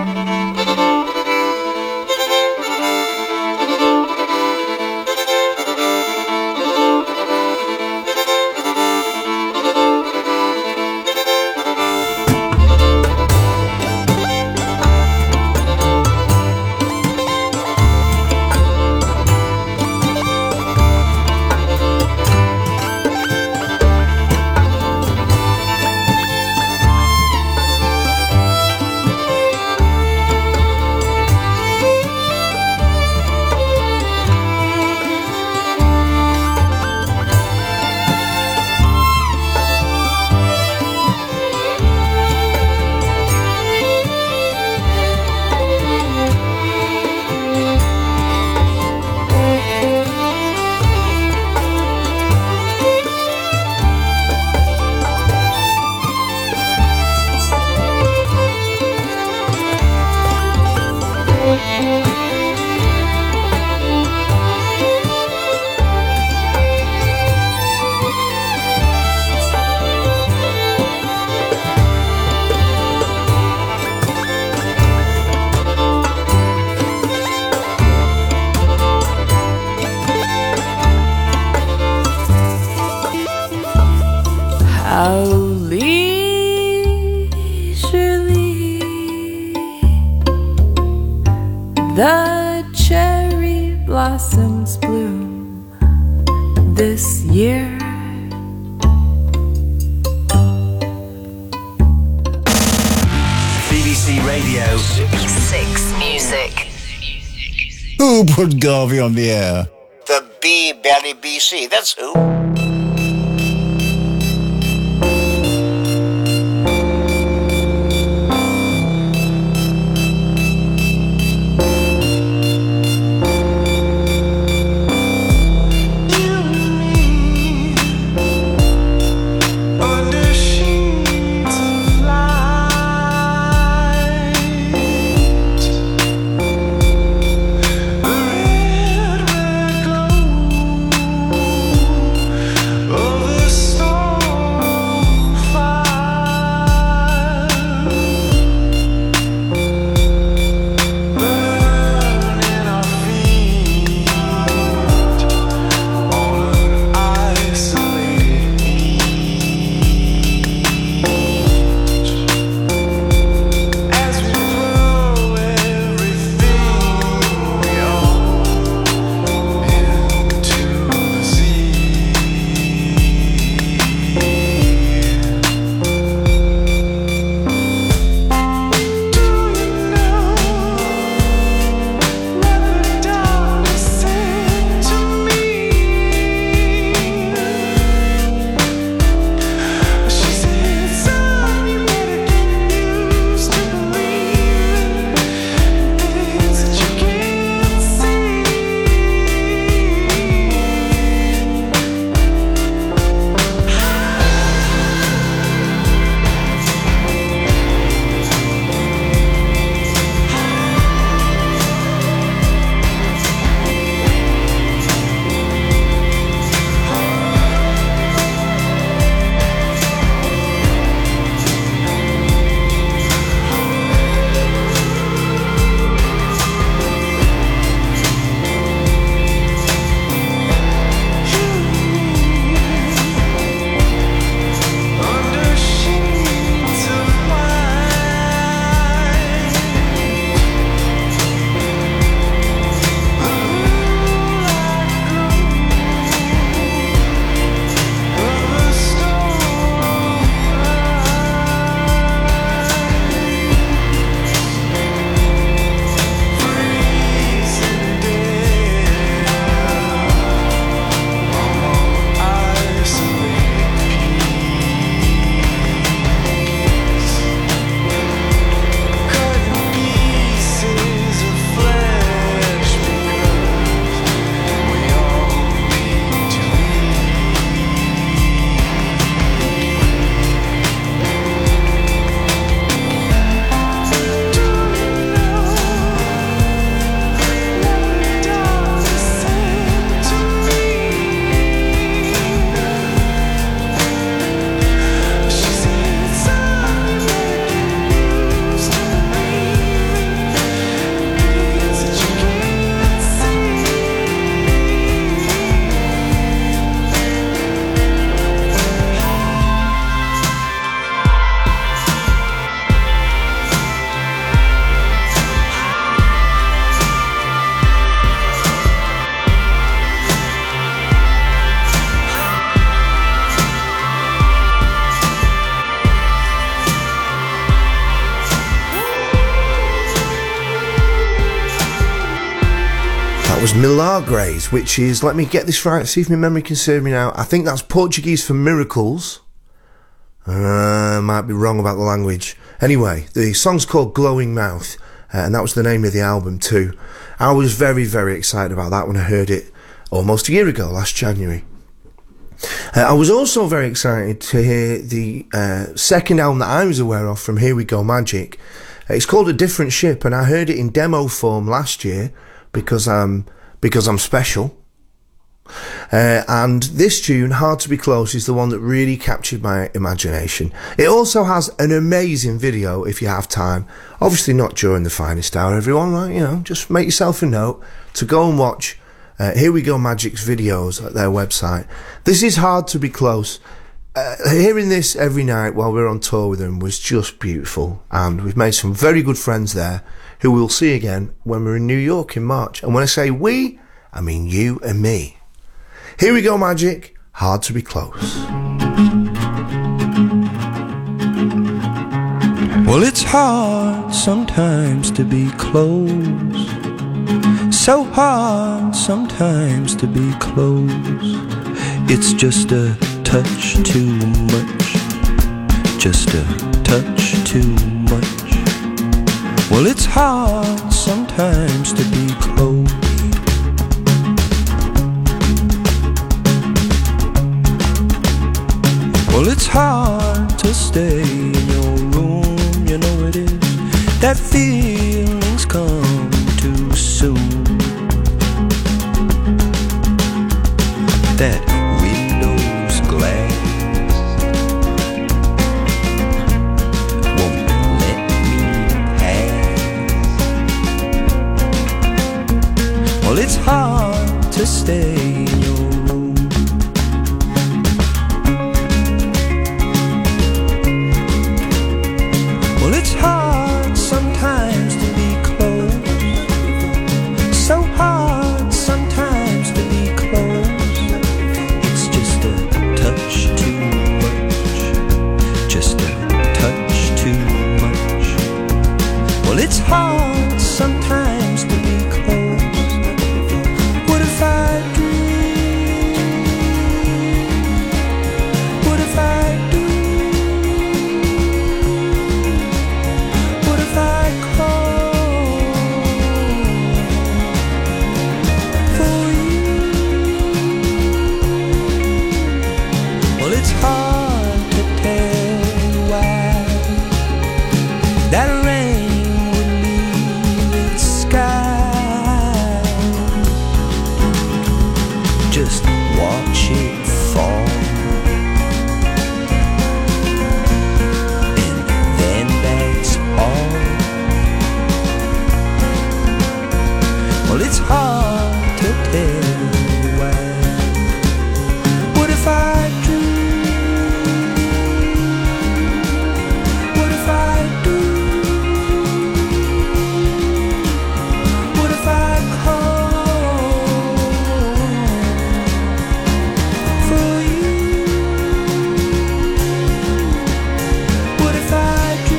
How leisurely the cherry blossoms bloom this year. B B C Radio six Music. Who put Garvey on the air? The B Belly B C, that's who. The red, red glow That was Milagres, which is, let me get this right, see if my memory can serve me now. I think that's Portuguese for miracles. Uh, might be wrong about the language. Anyway, the song's called Glowing Mouth, uh, and that was the name of the album too. I was very, very excited about that when I heard it almost a year ago, last January. Uh, I was also very excited to hear the uh, second album that I was aware of from Here We Go Magic. Uh, it's called A Different Ship, and I heard it in demo form last year because I'm, because I'm special. Uh, and this tune, Hard to Be Close, is the one that really captured my imagination. It also has an amazing video if you have time. Obviously not during the finest hour, everyone, right? You know, just make yourself a note to go and watch uh, Here We Go Magic's videos at their website. This is Hard to Be Close. Uh, hearing this every night while we were on tour with them was just beautiful, and we've made some very good friends there who we'll see again when we're in New York in March. And when I say we, I mean you and me. Here We Go Magic, Hard to Be Close. Well, it's hard sometimes to be close, so hard sometimes to be close. It's just a touch too much, just a touch too much. Well, it's hard sometimes to be close. Well, it's hard to stay in your room, you know it is. That feelings come too soon. That window's glass won't let me pass. Well, it's hard to stay in your hard sometimes to be close, so hard sometimes to be close. It's just a touch too much, just a touch too much. Well, it's hard sometimes to be close. What if I do? What if I do? It's hard to tell why. What if I do? What if I do? What if I call for you? What if I do?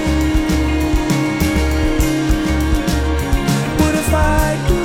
What if I do?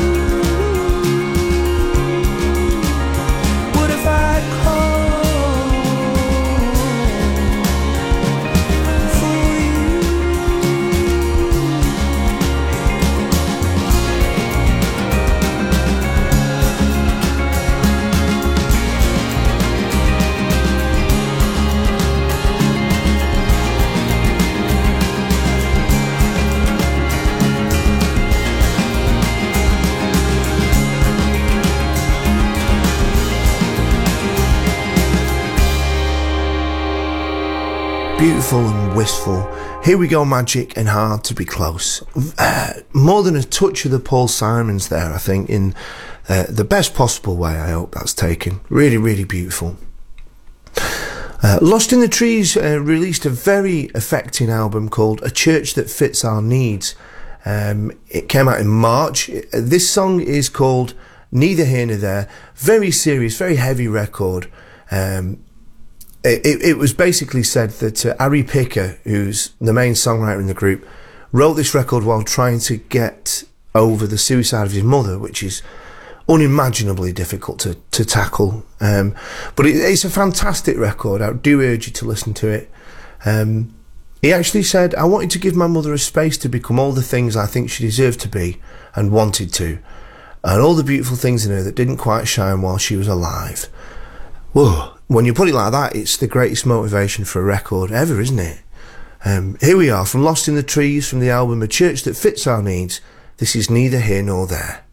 Beautiful and wistful. Here We Go Magic and Hard to Be Close. Uh, more than a touch of the Paul Simons there, I think, in uh, the best possible way. I hope that's taken. Really, really beautiful. Uh, Lost in the Trees uh, released a very affecting album called A Church That Fits Our Needs. Um, it came out in March. This song is called Neither Here Nor There. Very serious, very heavy record. Um, It, it was basically said that uh, Ari Picker, who's the main songwriter in the group, wrote this record while trying to get over the suicide of his mother, which is unimaginably difficult to, to tackle. Um, but it, it's a fantastic record. I do urge you to listen to it. Um, he actually said, I wanted to give my mother a space to become all the things I think she deserved to be and wanted to, and all the beautiful things in her that didn't quite shine while she was alive. Whoa, when you put it like that, it's the greatest motivation for a record ever, isn't it? Um, here we are, from Lost in the Trees, from the album A Church That Fits Our Needs. This is Neither Here Nor There.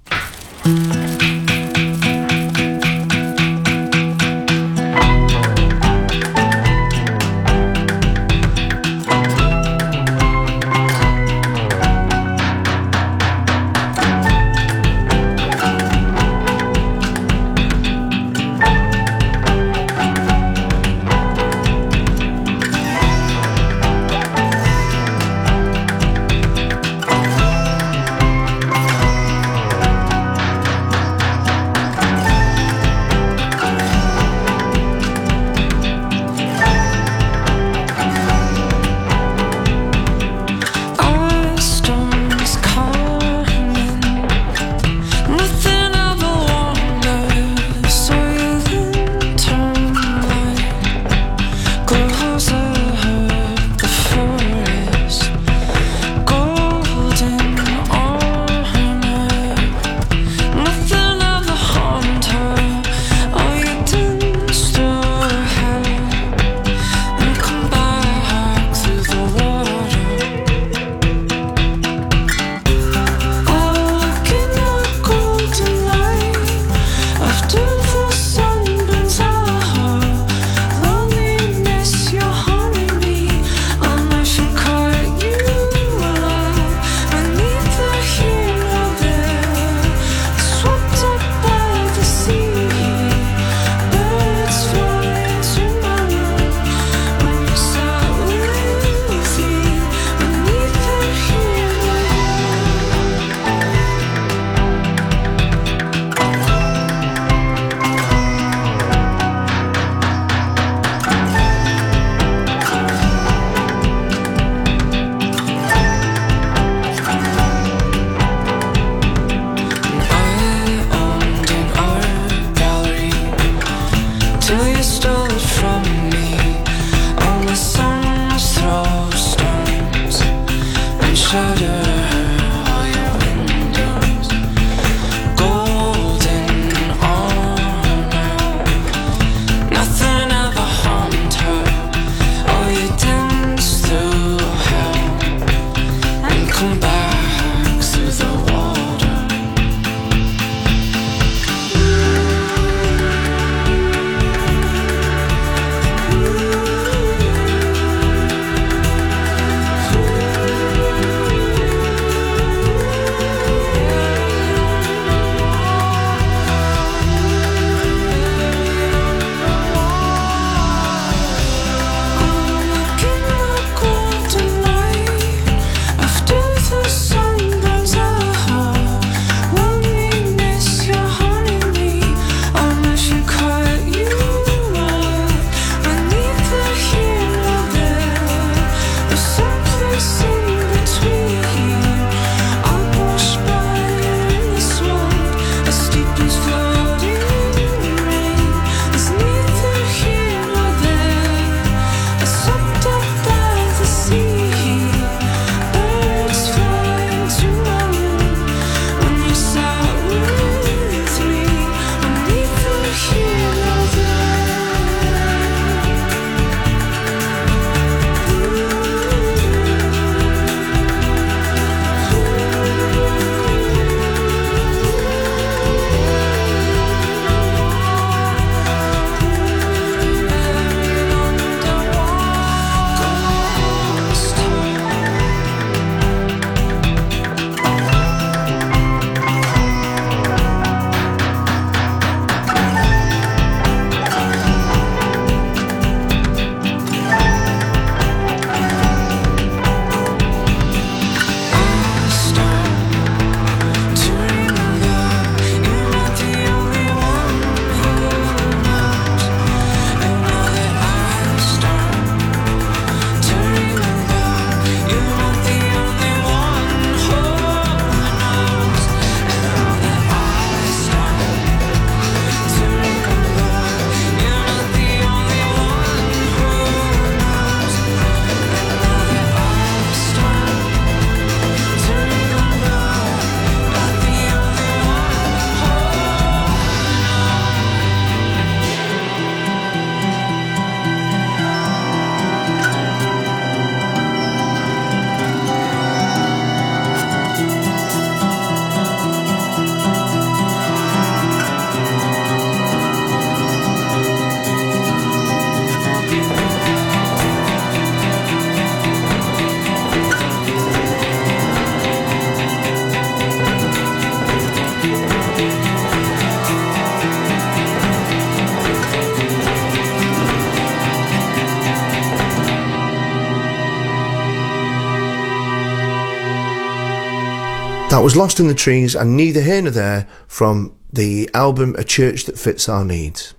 That was Lost in the Trees and Neither Here Nor There from the album A Church That Fits Our Needs.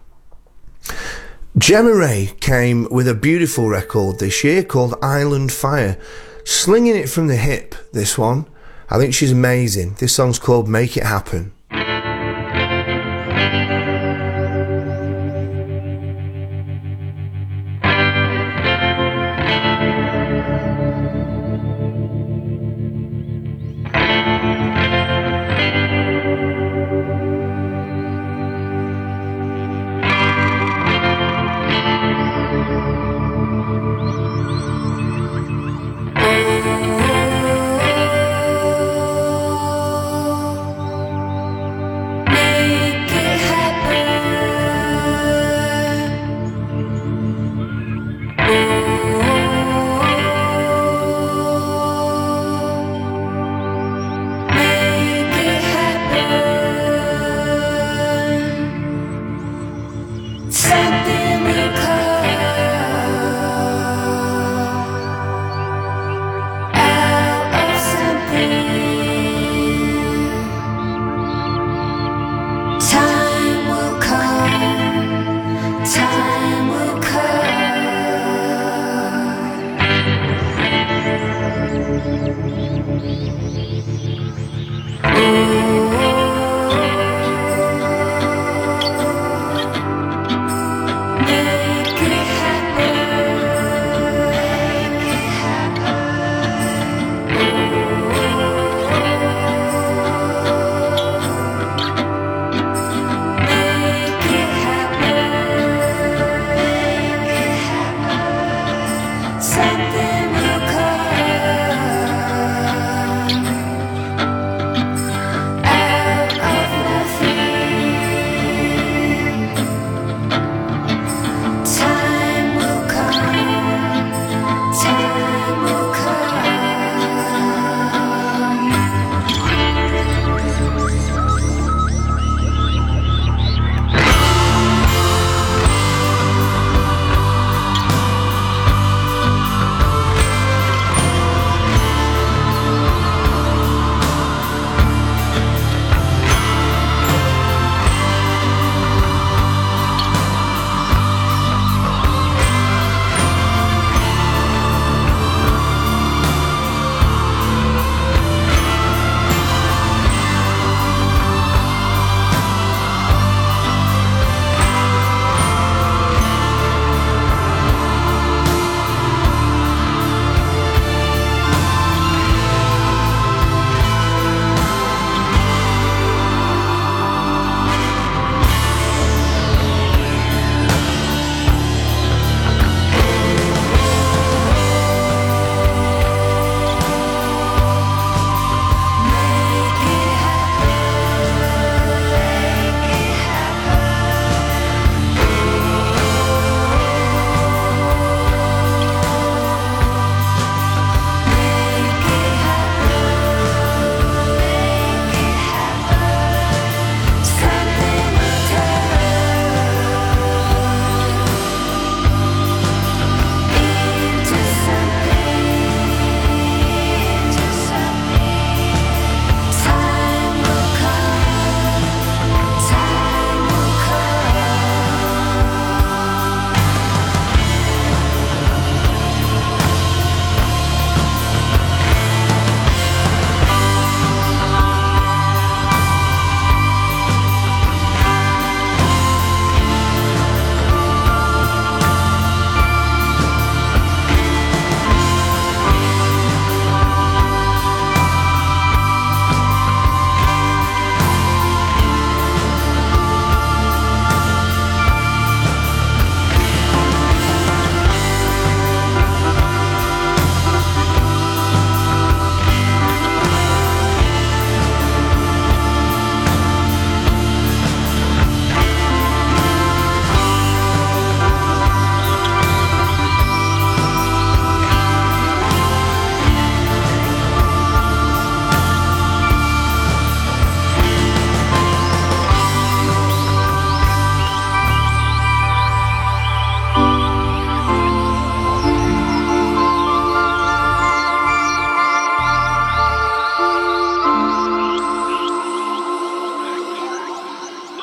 Gemma Ray came with a beautiful record this year called Island Fire. Slinging it from the hip, this one. I think she's amazing. This song's called Make It Happen.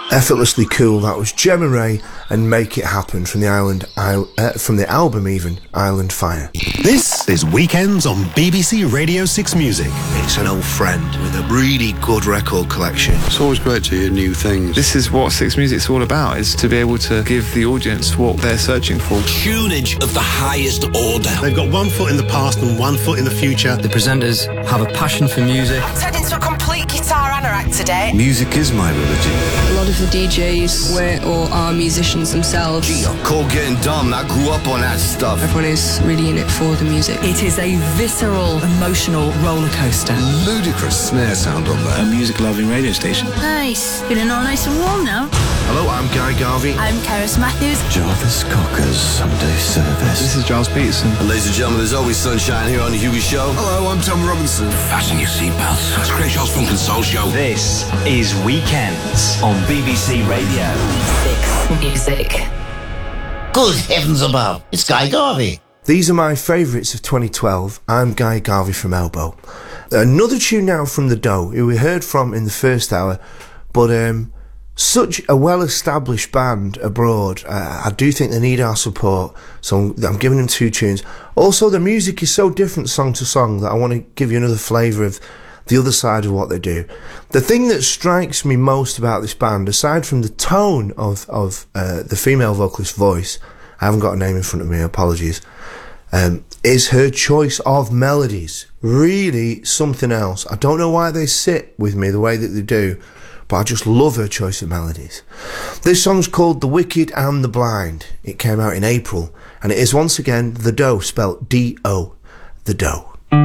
Effortlessly Cool, that was Gemma Ray and Make It Happen from the island, uh, from the album even, Island Fire. This is Weekends on B B C Radio six Music. It's an old friend with a really good record collection. It's always great to hear new things. This is what six Music's all about, is to be able to give the audience what they're searching for. Tunage of the highest order. They've got one foot in the past and one foot in the future. The presenters have a passion for music. I'm turned into a complete guitar anorak today. Music is my religion. A lot of the D Js were or are musicians themselves. Gee, I'm cold getting dumb. I grew up on that stuff. Everyone is really in it for the music. It is a visceral, emotional roller coaster. Ludicrous snare sound on there. A music-loving radio station. Nice. Feeling all nice and warm now. Hello, I'm Guy Garvey. I'm Karis Matthews. Jarvis Cocker's Sunday Service. This is Giles Peterson. And ladies and gentlemen, there's always sunshine here on the Huey Show. Hello, I'm Tom Robinson. Fasten your seatbelts. It's Chris Charles Funk and Soul Show. This is Weekends on B B C Radio six Music. Good heavens above, it's Guy Garvey. These are my favourites of twenty twelve. I'm Guy Garvey from Elbow. Another tune now from The Dough, who we heard from in the first hour, but um, such a well-established band abroad. Uh, I do think they need our support, so I'm, I'm giving them two tunes. Also, the music is so different song to song that I want to give you another flavour of the other side of what they do. The thing that strikes me most about this band, aside from the tone of, of uh, the female vocalist's voice, I haven't got a name in front of me, apologies, um, is her choice of melodies. Really something else. I don't know why they sit with me the way that they do, but I just love her choice of melodies. This song's called The Wicked and the Blind. It came out in April, and it is once again The Dough, spelt D O, The Dough.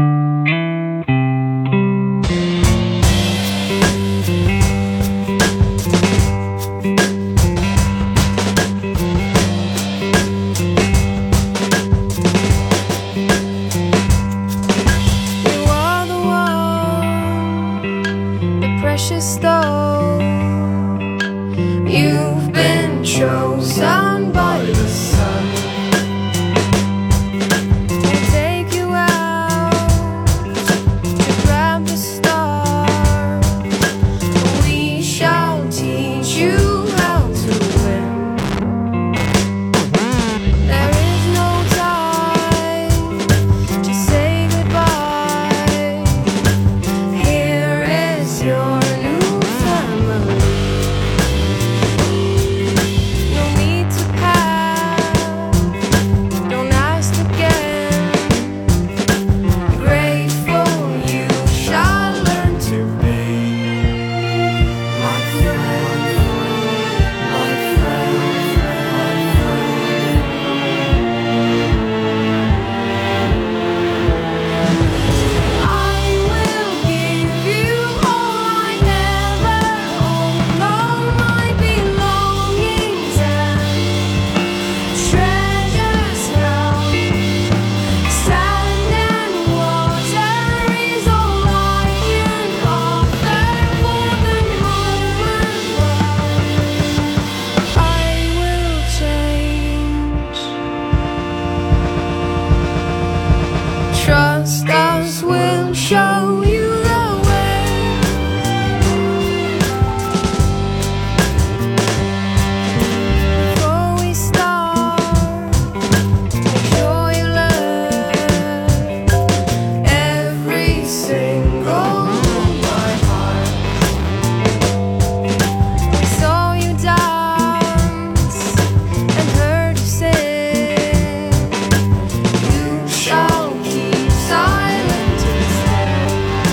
You've been chosen by the sun to take you out to grab the star. We shall teach you how to win. There is no time to say goodbye. Here is your new family. Trust us, we'll show you the way. Before we start, make sure you learn every single by heart. We saw you dance and heard you sing. You shall keep silent instead.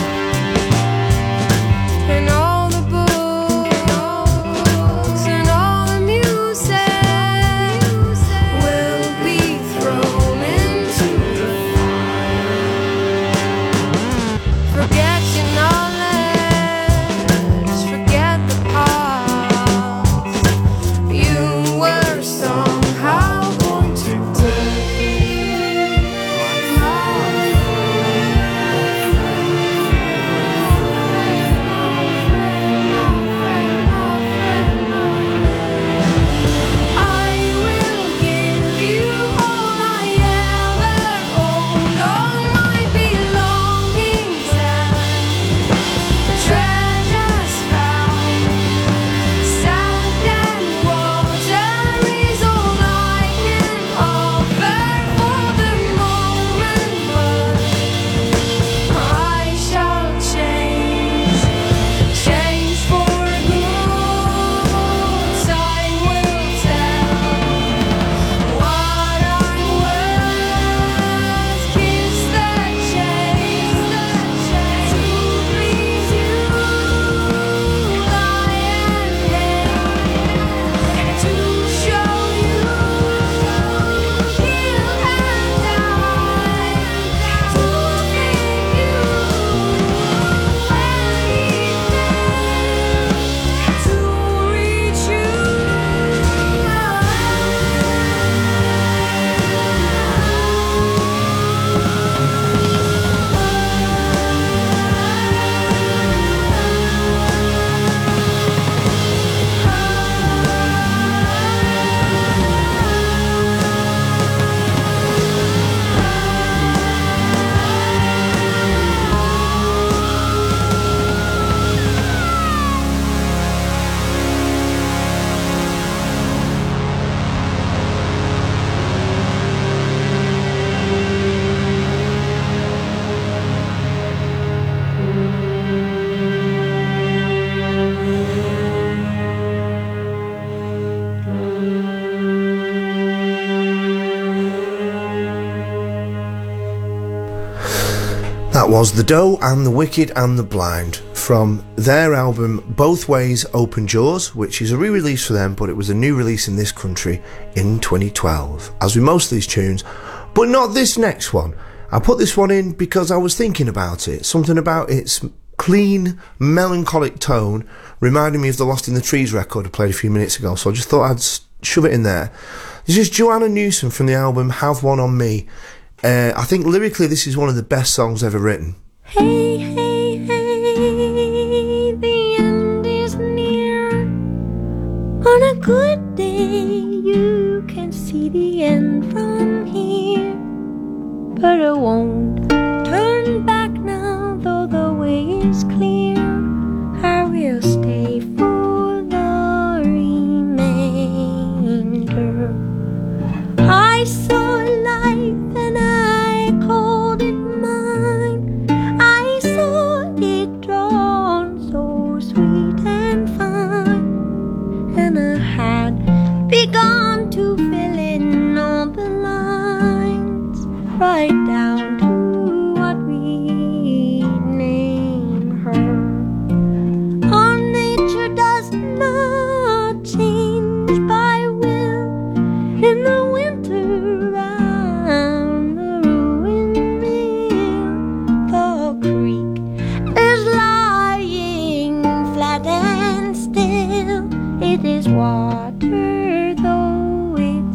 was The Doe and the Wicked and the Blind from their album Both Ways Open Jaws, which is a re-release for them, but it was a new release in this country in twenty twelve, as with most of these tunes, but not this next one. I put this one in because I was thinking about it. Something about its clean, melancholic tone reminded me of the Lost in the Trees record I played a few minutes ago, so I just thought I'd shove it in there. This is Joanna Newsom from the album Have One On Me. Uh, I think lyrically this is one of the best songs ever written. Hey, hey, hey, the end is near. On a good day, you can see the end from here. But I won't turn back now, though the way is clear. I will stay for the remainder. I saw life and I called it mine. I saw it drawn so sweet and fine, and I had begun to fill in all the lines, right down to what we name her. Our nature does not change by will. In the winter round the ruined mill, the creek is lying flat and still. It is water though it's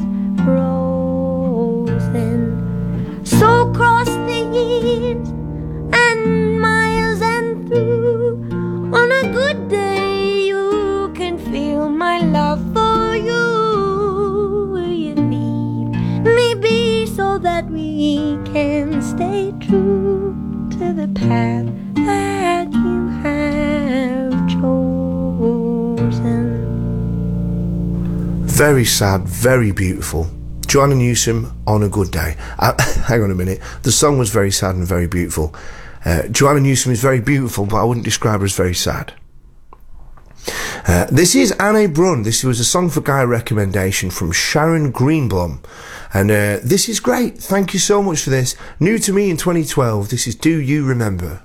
frozen. So cross the years and miles and through. On a good day you can feel my love for you. Will you leave me be so that we can stay true to the path that you have chosen? Very sad, very beautiful. Joanna Newsom, On a Good Day. Uh, hang on a minute. The song was very sad and very beautiful. Uh, Joanna Newsom is very beautiful, but I wouldn't describe her as very sad. Uh, this is Anne Brunn. This was a Song for Guy recommendation from Sharon Greenblum. And uh, this is great. Thank you so much for this. New to me in twenty twelve. This is Do You Remember?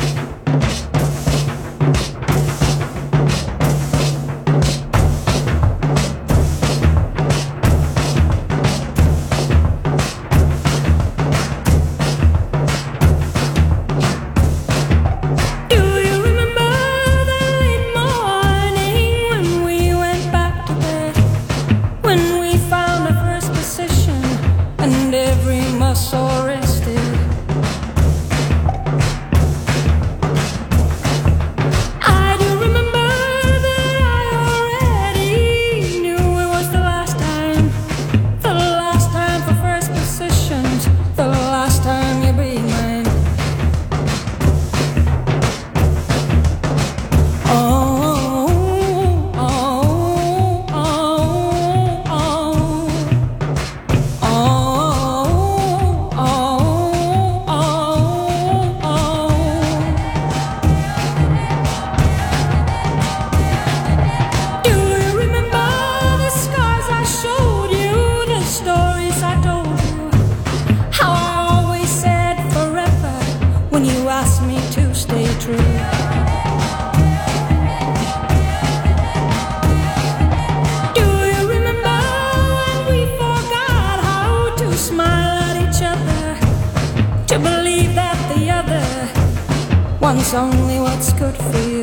Wants only what's good for you.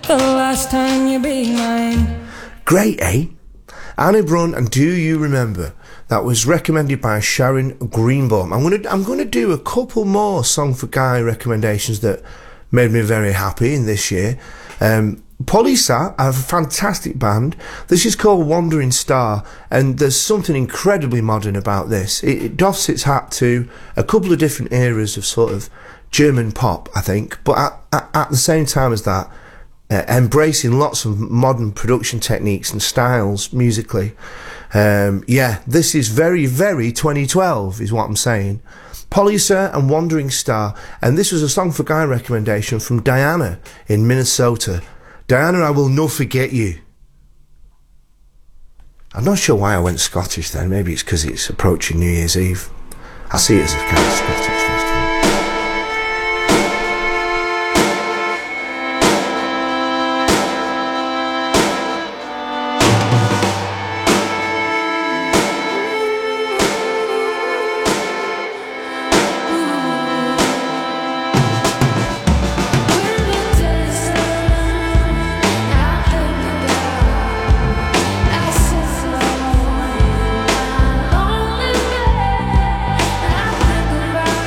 the last time you be mine. Great, eh? Annie Brun and Do You Remember? That was recommended by Sharon Greenbaum. I'm gonna I'm gonna do a couple more Song for Guy recommendations that made me very happy in this year. Um, Polysat are a fantastic band. This is called Wandering Star, and there's something incredibly modern about this. It, it doffs its hat to a couple of different eras of sort of German pop, I think, but at, at, at the same time as that, uh, embracing lots of modern production techniques and styles musically. Um, yeah, this is very, very twenty twelve is what I'm saying. Polysat and Wandering Star, and this was a Song for Guy recommendation from Diana in Minnesota. Diana, I will not forget you. I'm not sure why I went Scottish then. Maybe it's because it's approaching New Year's Eve. I see it as a kind of Scottish festival. Lonely man, I think about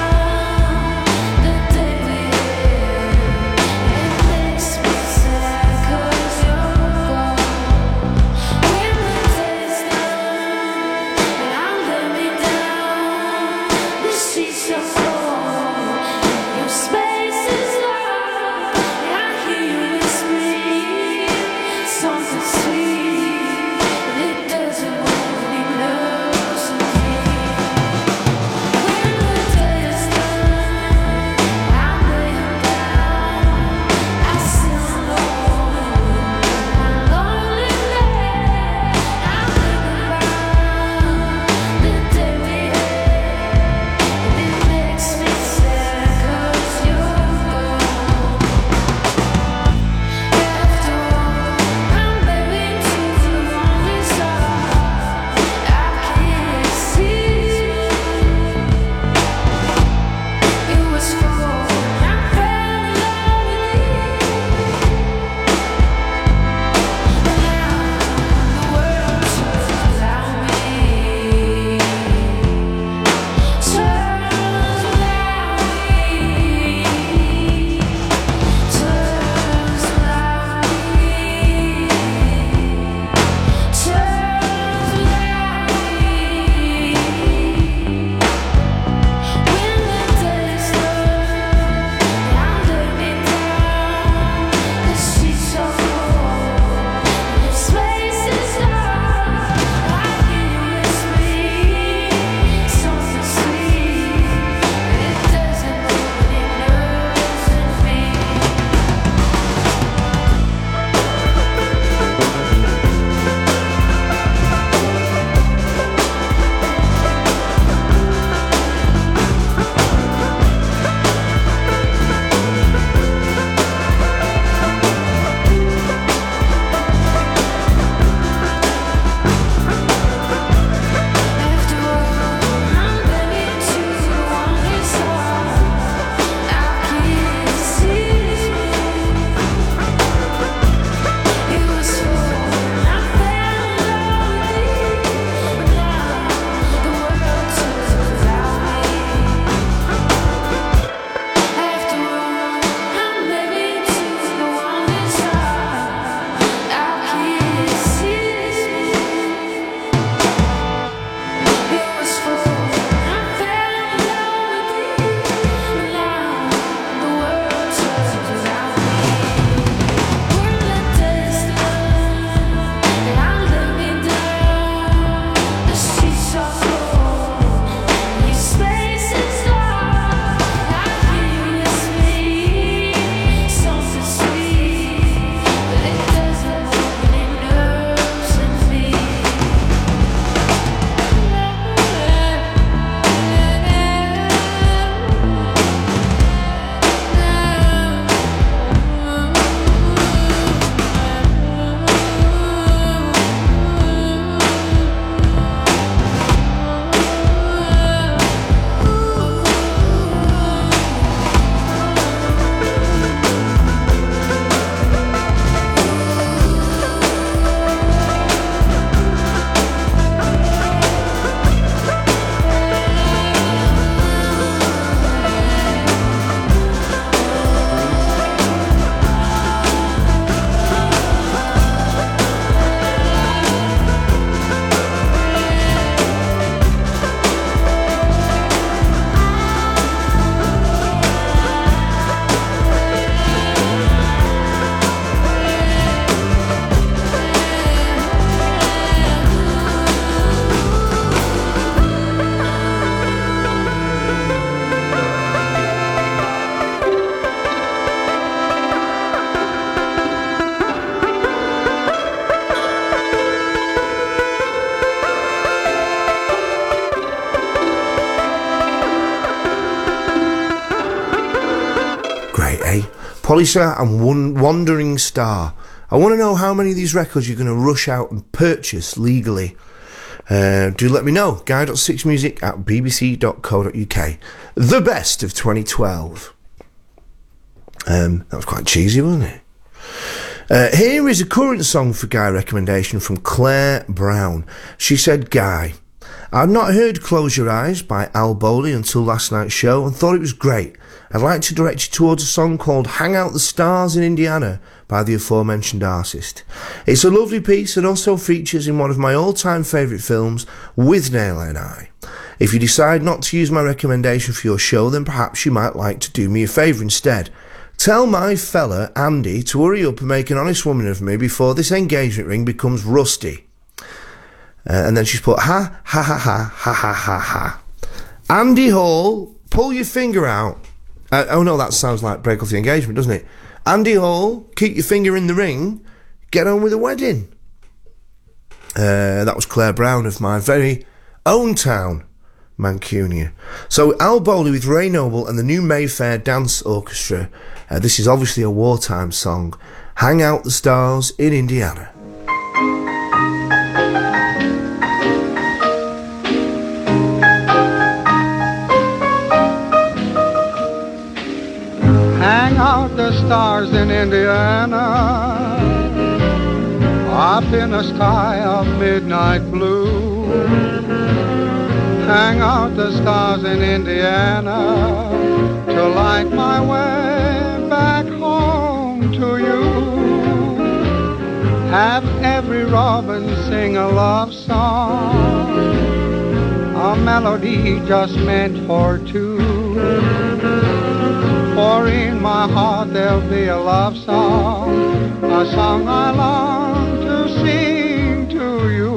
Polystar and One- Wandering Star. I want to know how many of these records you're going to rush out and purchase legally. Uh, do let me know. guy dot six music at b b c dot co dot u k. The best of twenty twelve. Um, that was quite cheesy, wasn't it? Uh, here is a current song for Guy recommendation from Claire Brown. She said, Guy, I'd not heard Close Your Eyes by Al Bowley until last night's show and thought it was great. I'd like to direct you towards a song called Hang Out the Stars in Indiana by the aforementioned artist. It's a lovely piece and also features in one of my all-time favourite films, Withnail and I. If you decide not to use my recommendation for your show, then perhaps you might like to do me a favour instead. Tell my fella, Andy, to hurry up and make an honest woman of me before this engagement ring becomes rusty. Uh, and then she's put, ha, ha, ha, ha, ha, ha, ha, ha. Andy Hall, pull your finger out. Uh, oh no, that sounds like break off the engagement, doesn't it? Andy Hall, keep your finger in the ring, get on with the wedding. Uh, that was Claire Brown of my very own town, Mancunia. So Al Bowley with Ray Noble and the New Mayfair Dance Orchestra. Uh, this is obviously a wartime song. Hang Out the Stars in Indiana. Hang out the stars in Indiana, up in a sky of midnight blue. Hang out the stars in Indiana to light my way back home to you. Have every robin sing a love song, a melody just meant for two. For in my heart there'll be a love song, a song I long to sing to you.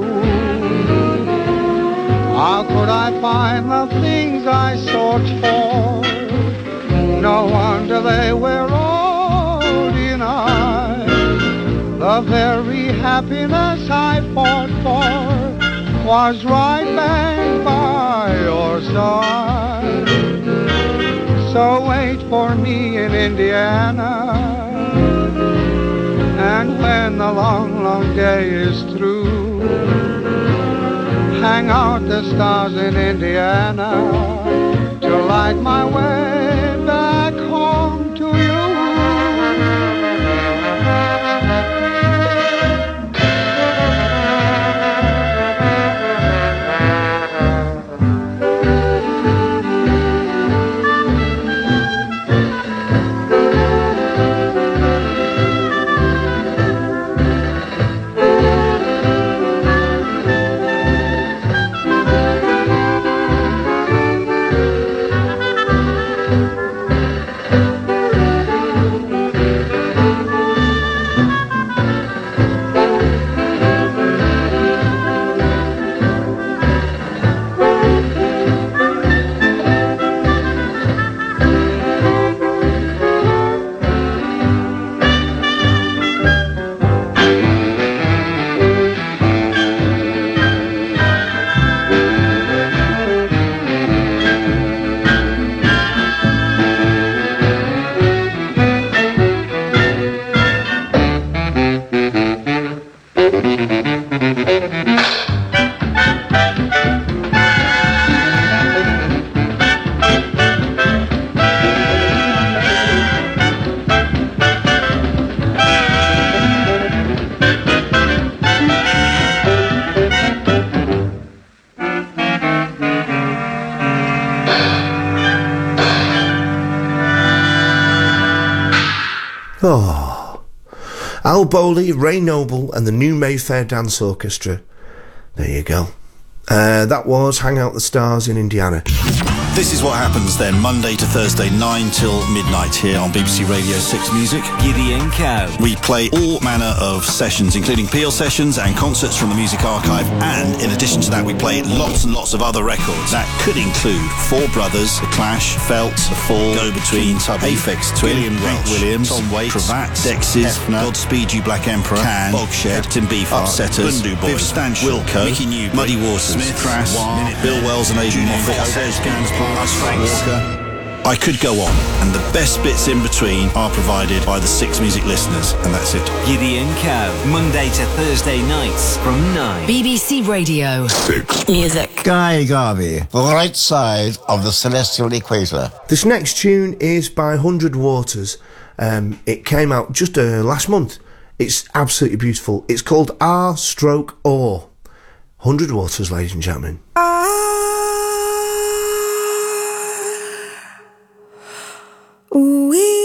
How could I find the things I sought for? No wonder they were all denied. The very happiness I fought for was right back by your side. So wait for me in Indiana, and when the long, long day is through, hang out the stars in Indiana to light my way back home to you. Oh, Al Bowley, Ray Noble and the New Mayfair Dance Orchestra. There you go. Uh, that was Hang Out the Stars in Indiana. This is what happens then, Monday to Thursday, nine till midnight here on B B C Radio six Music. Gideon Cow. We play all manner of sessions, including Peel sessions and concerts from the Music Archive, and in addition to that we play lots and lots of other records. That could include Four Brothers, The Clash, Felt, The Fall, Go Between, Aphex Twin, Gillian Welch, Williams, Tom Waits, Cravat, Dexys, Hefner, Godspeed You Black Emperor, Can, Bogshed, Captain Beefheart, Upsetters, Bundu Boys, Viv Stanshall, Wilco, Mickey Newby, Muddy Waters, Smith, Crass, Bill Wells and Adrian Moffat, Scans, Walker, I could go on, and the best bits in between are provided by the Six Music listeners, and that's it. Gideon Cow, Monday to Thursday nights from nine. B B C Radio. Six. Music. Guy Garvey. The right side of the celestial equator. This next tune is by Hundred Waters. Um, it came out just uh, last month. It's absolutely beautiful. It's called R Stroke O. Hundred Waters, ladies and gentlemen. We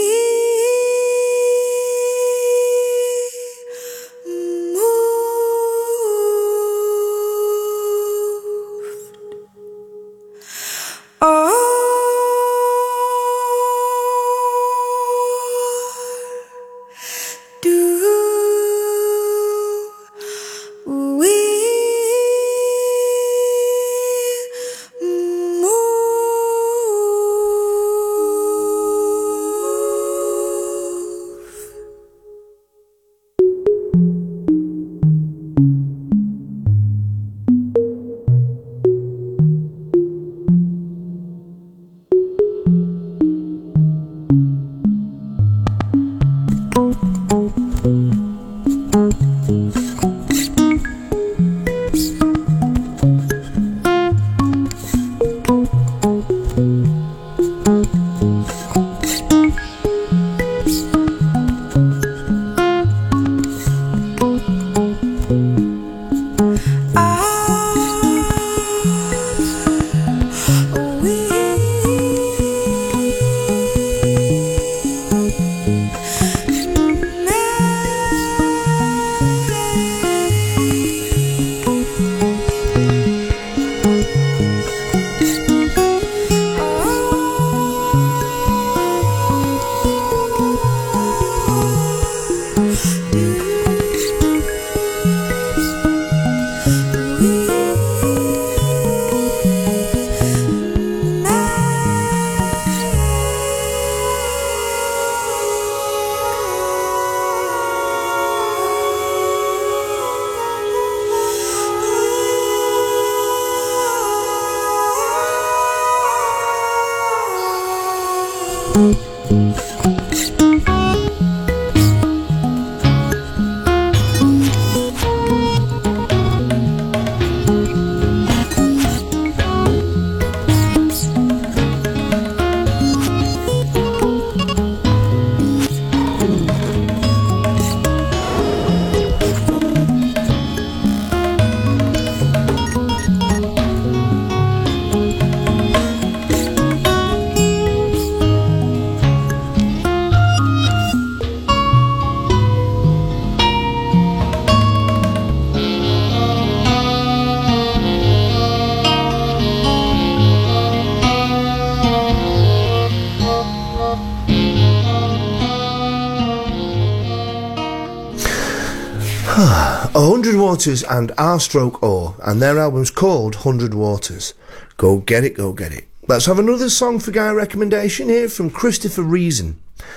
Hundred Waters and R Stroke O, and their album's called Hundred Waters. Go get it, go get it. Let's have another song for Guy recommendation here from Christopher Reason.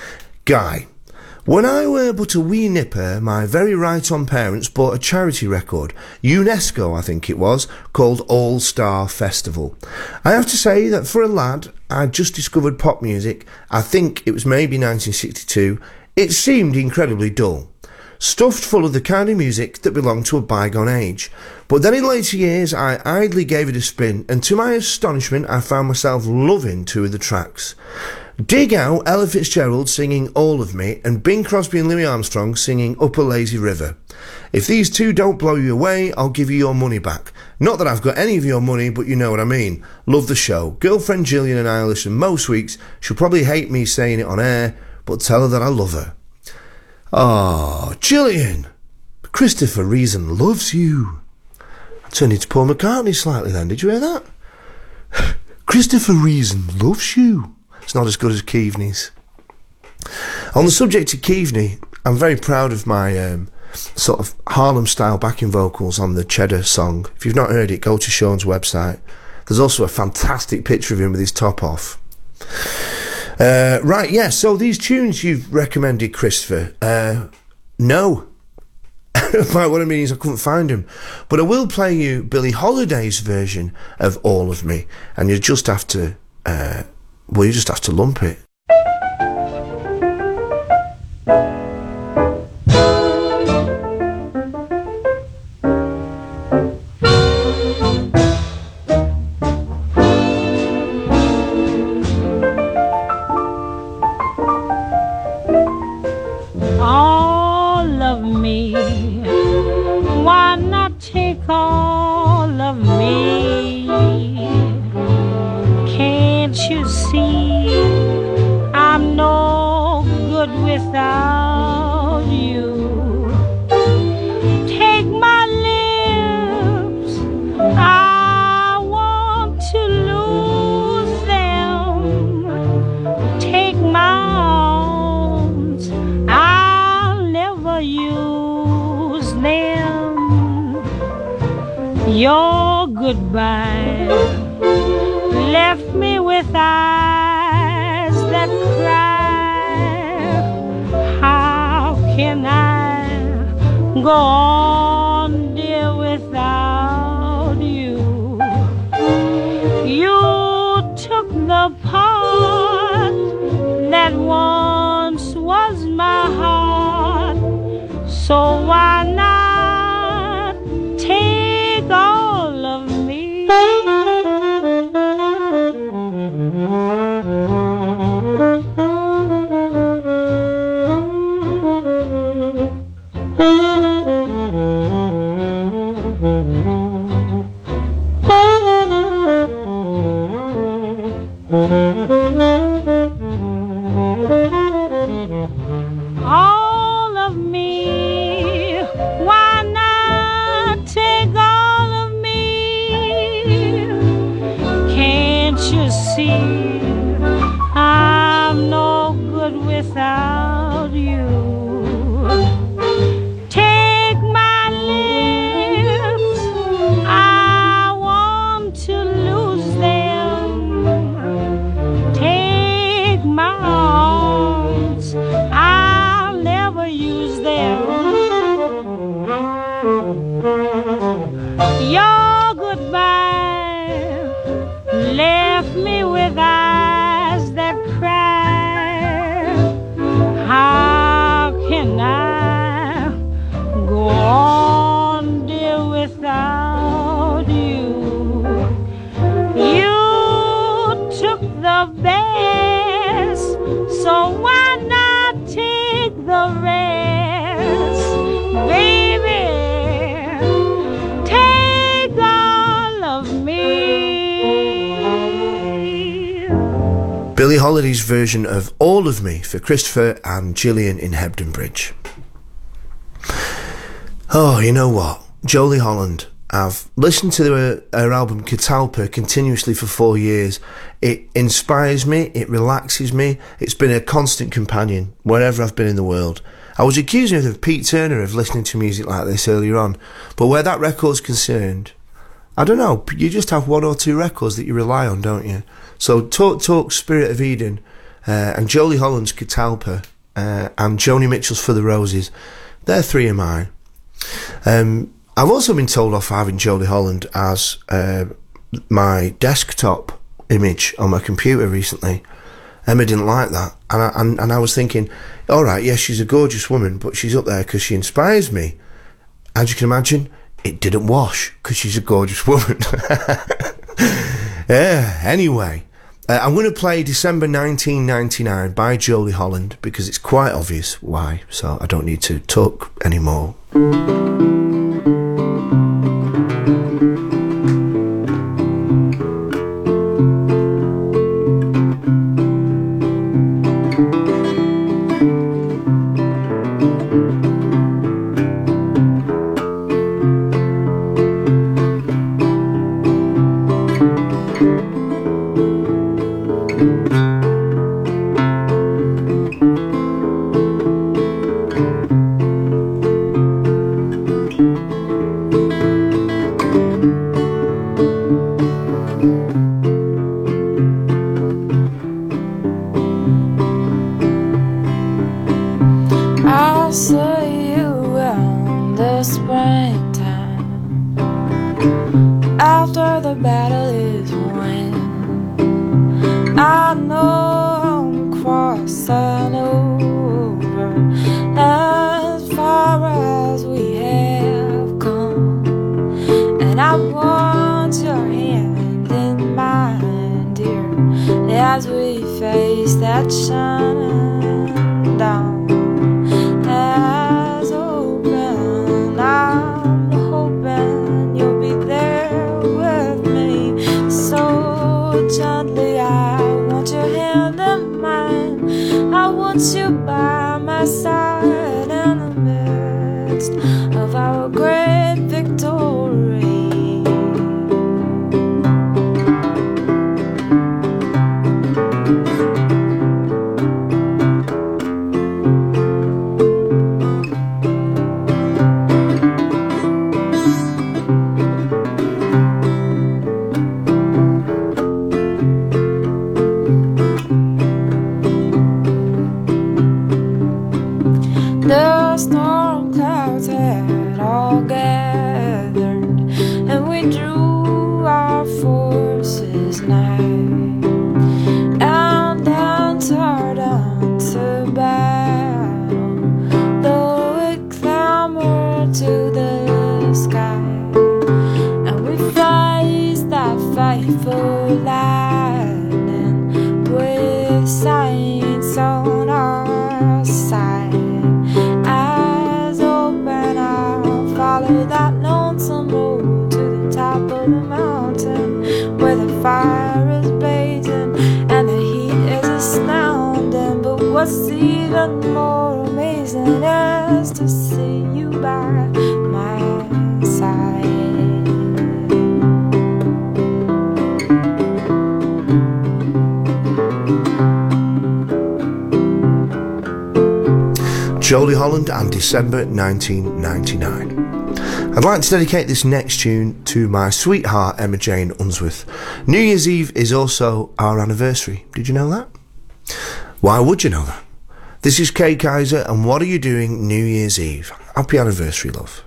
Guy, when I were but a wee nipper, my very right-on parents bought a charity record, UNESCO I think it was, called All Star Festival. I have to say that for a lad, I'd just discovered pop music, I think it was maybe nineteen sixty-two, it seemed incredibly dull. Stuffed full of the kind of music that belonged to a bygone age. But then in later years I idly gave it a spin, and to my astonishment I found myself loving two of the tracks. Dig out Ella Fitzgerald singing All of Me and Bing Crosby and Louis Armstrong singing Up a Lazy River. If these two don't blow you away, I'll give you your money back. Not that I've got any of your money, but you know what I mean. Love the show. Girlfriend Gillian and I listen most weeks. She'll probably hate me saying it on air, but tell her that I love her. Oh, Gillian! Christopher Reason loves you. I turned into Paul McCartney slightly then, did you hear that? Christopher Reason loves you. It's not as good as Keaveney's. On the subject of Keaveney, I'm very proud of my um, sort of Harlem-style backing vocals on the Cheddar song. If you've not heard it, go to Sean's website. There's also a fantastic picture of him with his top off. Uh, right, yeah, so these tunes you've recommended, Christopher, uh, no. By what I mean is I couldn't find them. But I will play you Billie Holiday's version of All of Me, and you just have to uh, well, you just have to lump it. All of me, why not take all of me? Can't you see I'm no good without you? Take my lips, I want to lose them. Take my arms, I'll never use them. Your goodbye left me with eyes that cry. How can I go on, dear, without you? You took the part that once was my heart, so why not take all of me? All of me, why not take all of me? Can't you see I'm no good without you? Take my lips, I want to lose them. Take my arms, I'll never use them. Your goodbye left me with eyes that cry. How can I go on, dear, without you? You took the best, so why not take the rest? Baby, take all of me. Billie Holiday's version of All of Me for Christopher and Gillian in Hebden Bridge. Oh, you know what? Jolie Holland. I've listened to her, her album Catalpa continuously for four years. It inspires me, it relaxes me, it's been a constant companion wherever I've been in the world. I was accusing of Pete Turner of listening to music like this earlier on, but where that record's concerned, I don't know, you just have one or two records that you rely on, don't you? So Talk Talk, Spirit of Eden, uh, and Jolie Holland's Catalpa, uh, and Joni Mitchell's For the Roses, they're three of mine. Um, I've also been told off for having Jolie Holland as uh, my desktop image on my computer recently. Emma didn't like that, and I, and, and I was thinking, all right, yes, she's a gorgeous woman, but she's up there because she inspires me. As you can imagine, it didn't wash because she's a gorgeous woman. Yeah, anyway, uh, I'm going to play December nineteen ninety-nine by Jolie Holland because it's quite obvious why, so I don't need to talk anymore. I'll see you around the springtime after the battle is won. I know that shining down has opened. I'm hoping you'll be there with me. So gently I want your hand in mine. I want you by my side in the midst of our great victory. The storm clouds had all gathered, and we drew our forces nigh, and entered into battle, though we clambered to the sky, and we faced that fateful lightning with saints on our side. Follow that lonesome road to the top of the mountain, where the fire is blazing and the heat is astounding. But what's even more amazing is to see you by my side. Jolie Holland and December nineteen ninety-nine. I'd like to dedicate this next tune to my sweetheart Emma Jane Unsworth. New Year's Eve is also our anniversary. Did you know that? Why would you know that? This is Kay Kaiser, and what are you doing New Year's Eve? Happy anniversary, love.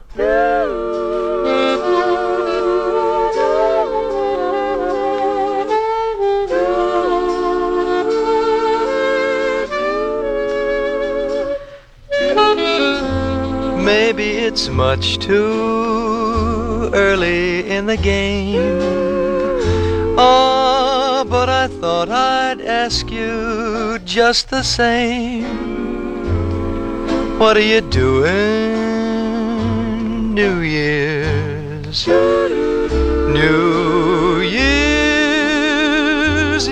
Maybe it's much too early in the game. Oh, but I thought I'd ask you just the same. What are you doing New Year's? New Year's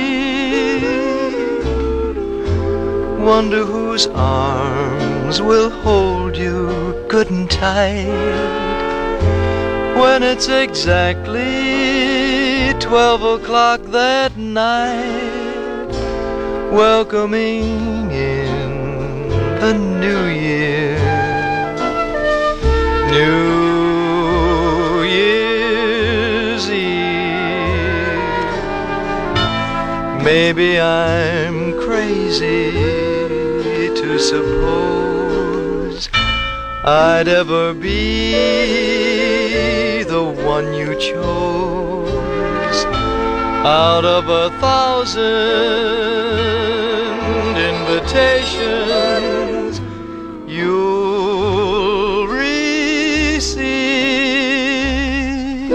Eve. Wonder whose arms will hold you good and tight when it's exactly twelve o'clock that night, welcoming in the new year. New Year's Eve. Maybe I'm crazy to suppose I'd ever be the one you chose out of a thousand invitations you'll receive.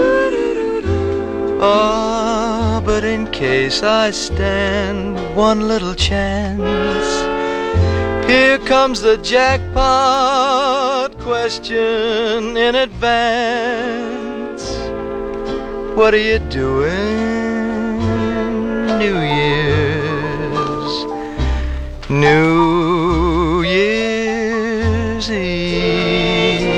Ah, but in case I stand one little chance, here comes the jackpot question in advance. What are you doing New Year's? New Year's Eve.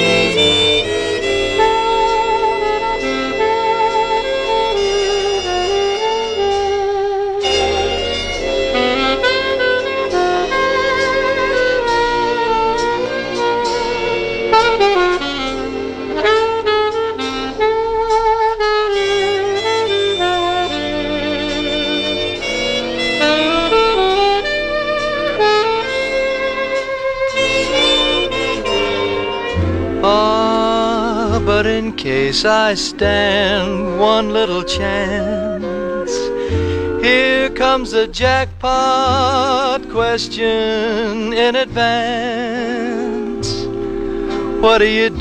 Ah, but in case I stand one little chance, here comes the jackpot question in advance. What are you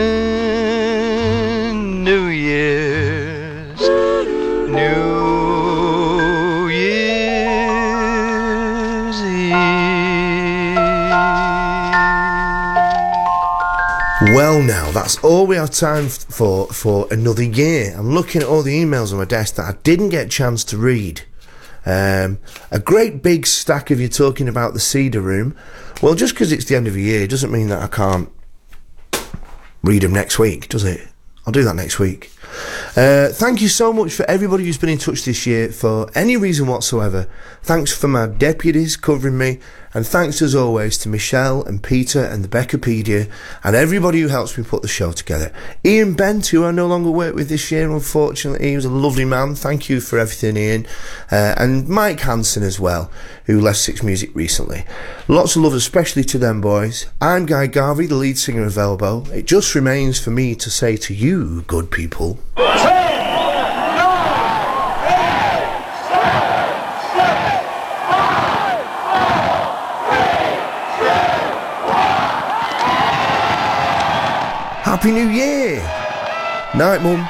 doing New Year's? New Year's Well now, that's all we have time f- for for another year. I'm looking at all the emails on my desk that I didn't get a chance to read. Um, a great big stack of you talking about the Cedar Room. Well, just because it's the end of the year doesn't mean that I can't read them next week, does it? I'll do that next week. Uh, thank you so much for everybody who's been in touch this year for any reason whatsoever. Thanks for my deputies covering me, and thanks as always to Michelle and Peter and the Beccapedia and everybody who helps me put the show together. Ian Bent, who I no longer work with this year, unfortunately. He was a lovely man. Thank you for everything, Ian. Uh, and Mike Hansen as well, who left Six Music recently. Lots of love, especially to them boys. I'm Guy Garvey, the lead singer of Elbow. It just remains for me to say to you, good people, Happy New Year! Night, Mum.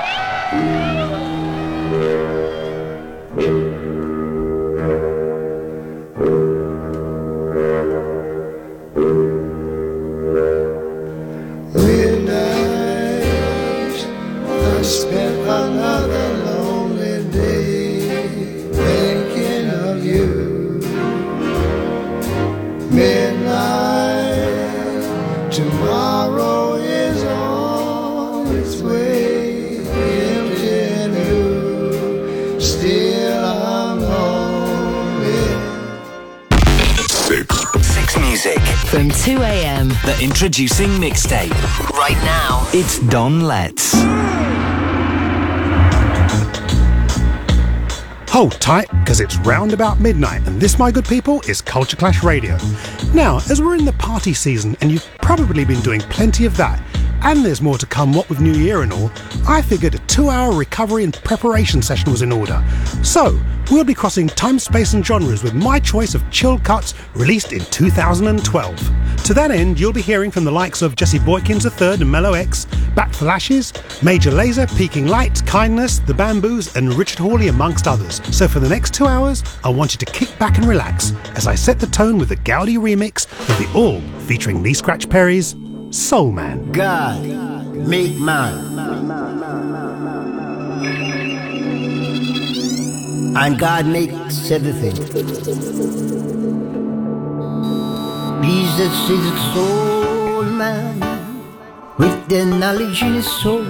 Midnight, I spent another lonely day thinking of you. Midnight, tomorrow is on its way, empty and new, still I'm lonely. Six. Six Music. From two a.m. The introducing mixtape. right now. It's Don Letts. Hold tight, because it's round about midnight, and this, my good people, is Culture Clash Radio. Now, as we're in the party season, and you've probably been doing plenty of that, and there's more to come, what with New Year and all, I figured a two-hour recovery and preparation session was in order. So, we'll be crossing time, space and genres with my choice of chilled cuts released in two thousand twelve. To that end, you'll be hearing from the likes of Jesse Boykins the third and Mellow X, Back Flashes, Major Lazer, Peking Light, Kindness, The Bamboos and Richard Hawley amongst others. So for the next two hours, I want you to kick back and relax as I set the tone with the Gaudi remix of The All featuring Lee Scratch Perry's Soul Man. God, make man. And God makes everything. Jesus is a soul man with the knowledge in his soul.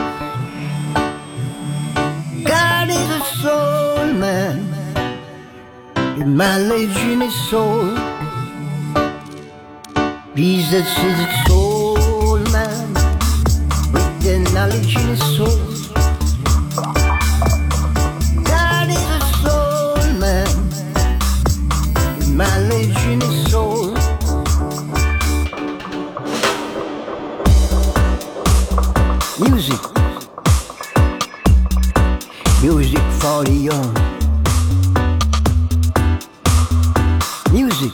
God is a soul man with knowledge in his soul. Jesus is a soul man with the knowledge in his soul. God is a soul man with knowledge in his soul. Music, music for the young. Music,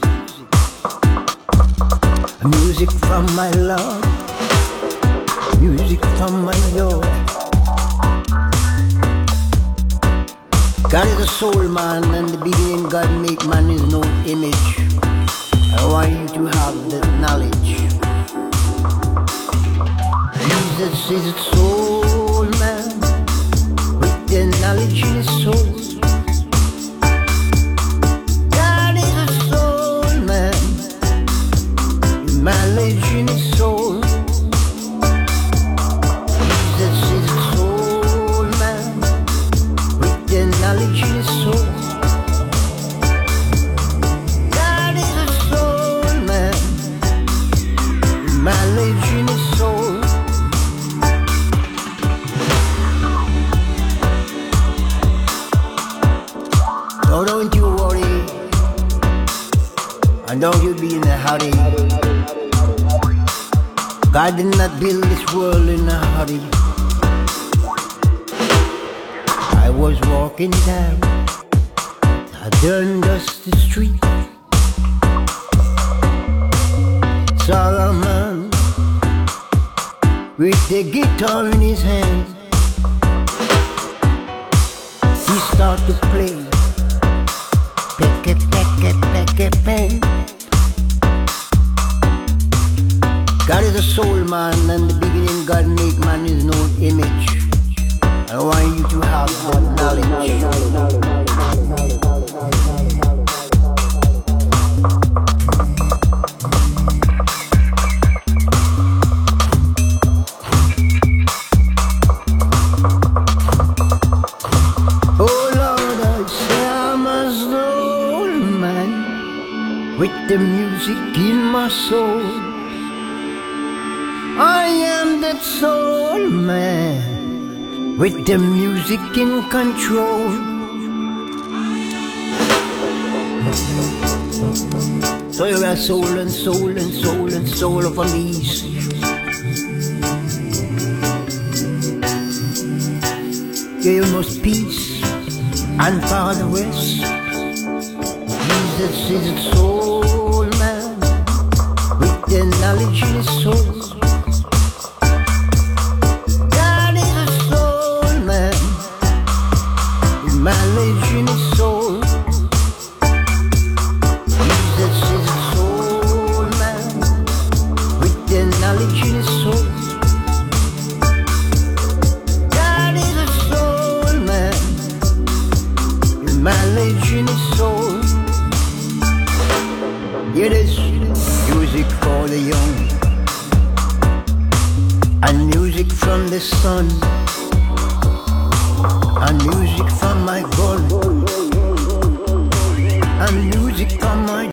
music from my Lord, music from my Lord. God is a soul man, and the beginning God make man in his own image. I want you to have that knowledge. Jesus is a soul man with the knowledge in his soul. God is a soul man with knowledge in his soul. Jesus is a soul man with the knowledge in his soul. God is a soul man with knowledge in his soul. Oh, don't you worry, and don't you be in a hurry. God did not build this world in a hurry. I was walking down a dark dusty street, saw a man with the guitar in his hand. He started to play. Peck, peck, peck, peck, peck. God is a soul man, and the beginning God made man in his own image. I want you to have that knowledge. With the music in my soul, I am that soul man, with the music in control. So you're a soul and soul and soul and soul from the east. Yeah, you must peace and far the west. Jesus is a soul man with the knowledge in his soul. God is a soul man with knowledge in his soul. Jesus is a soul man with the knowledge in his soul. God is a soul man with knowledge in his soul. It is music for the young, and music from the sun, and music from my God, and music from my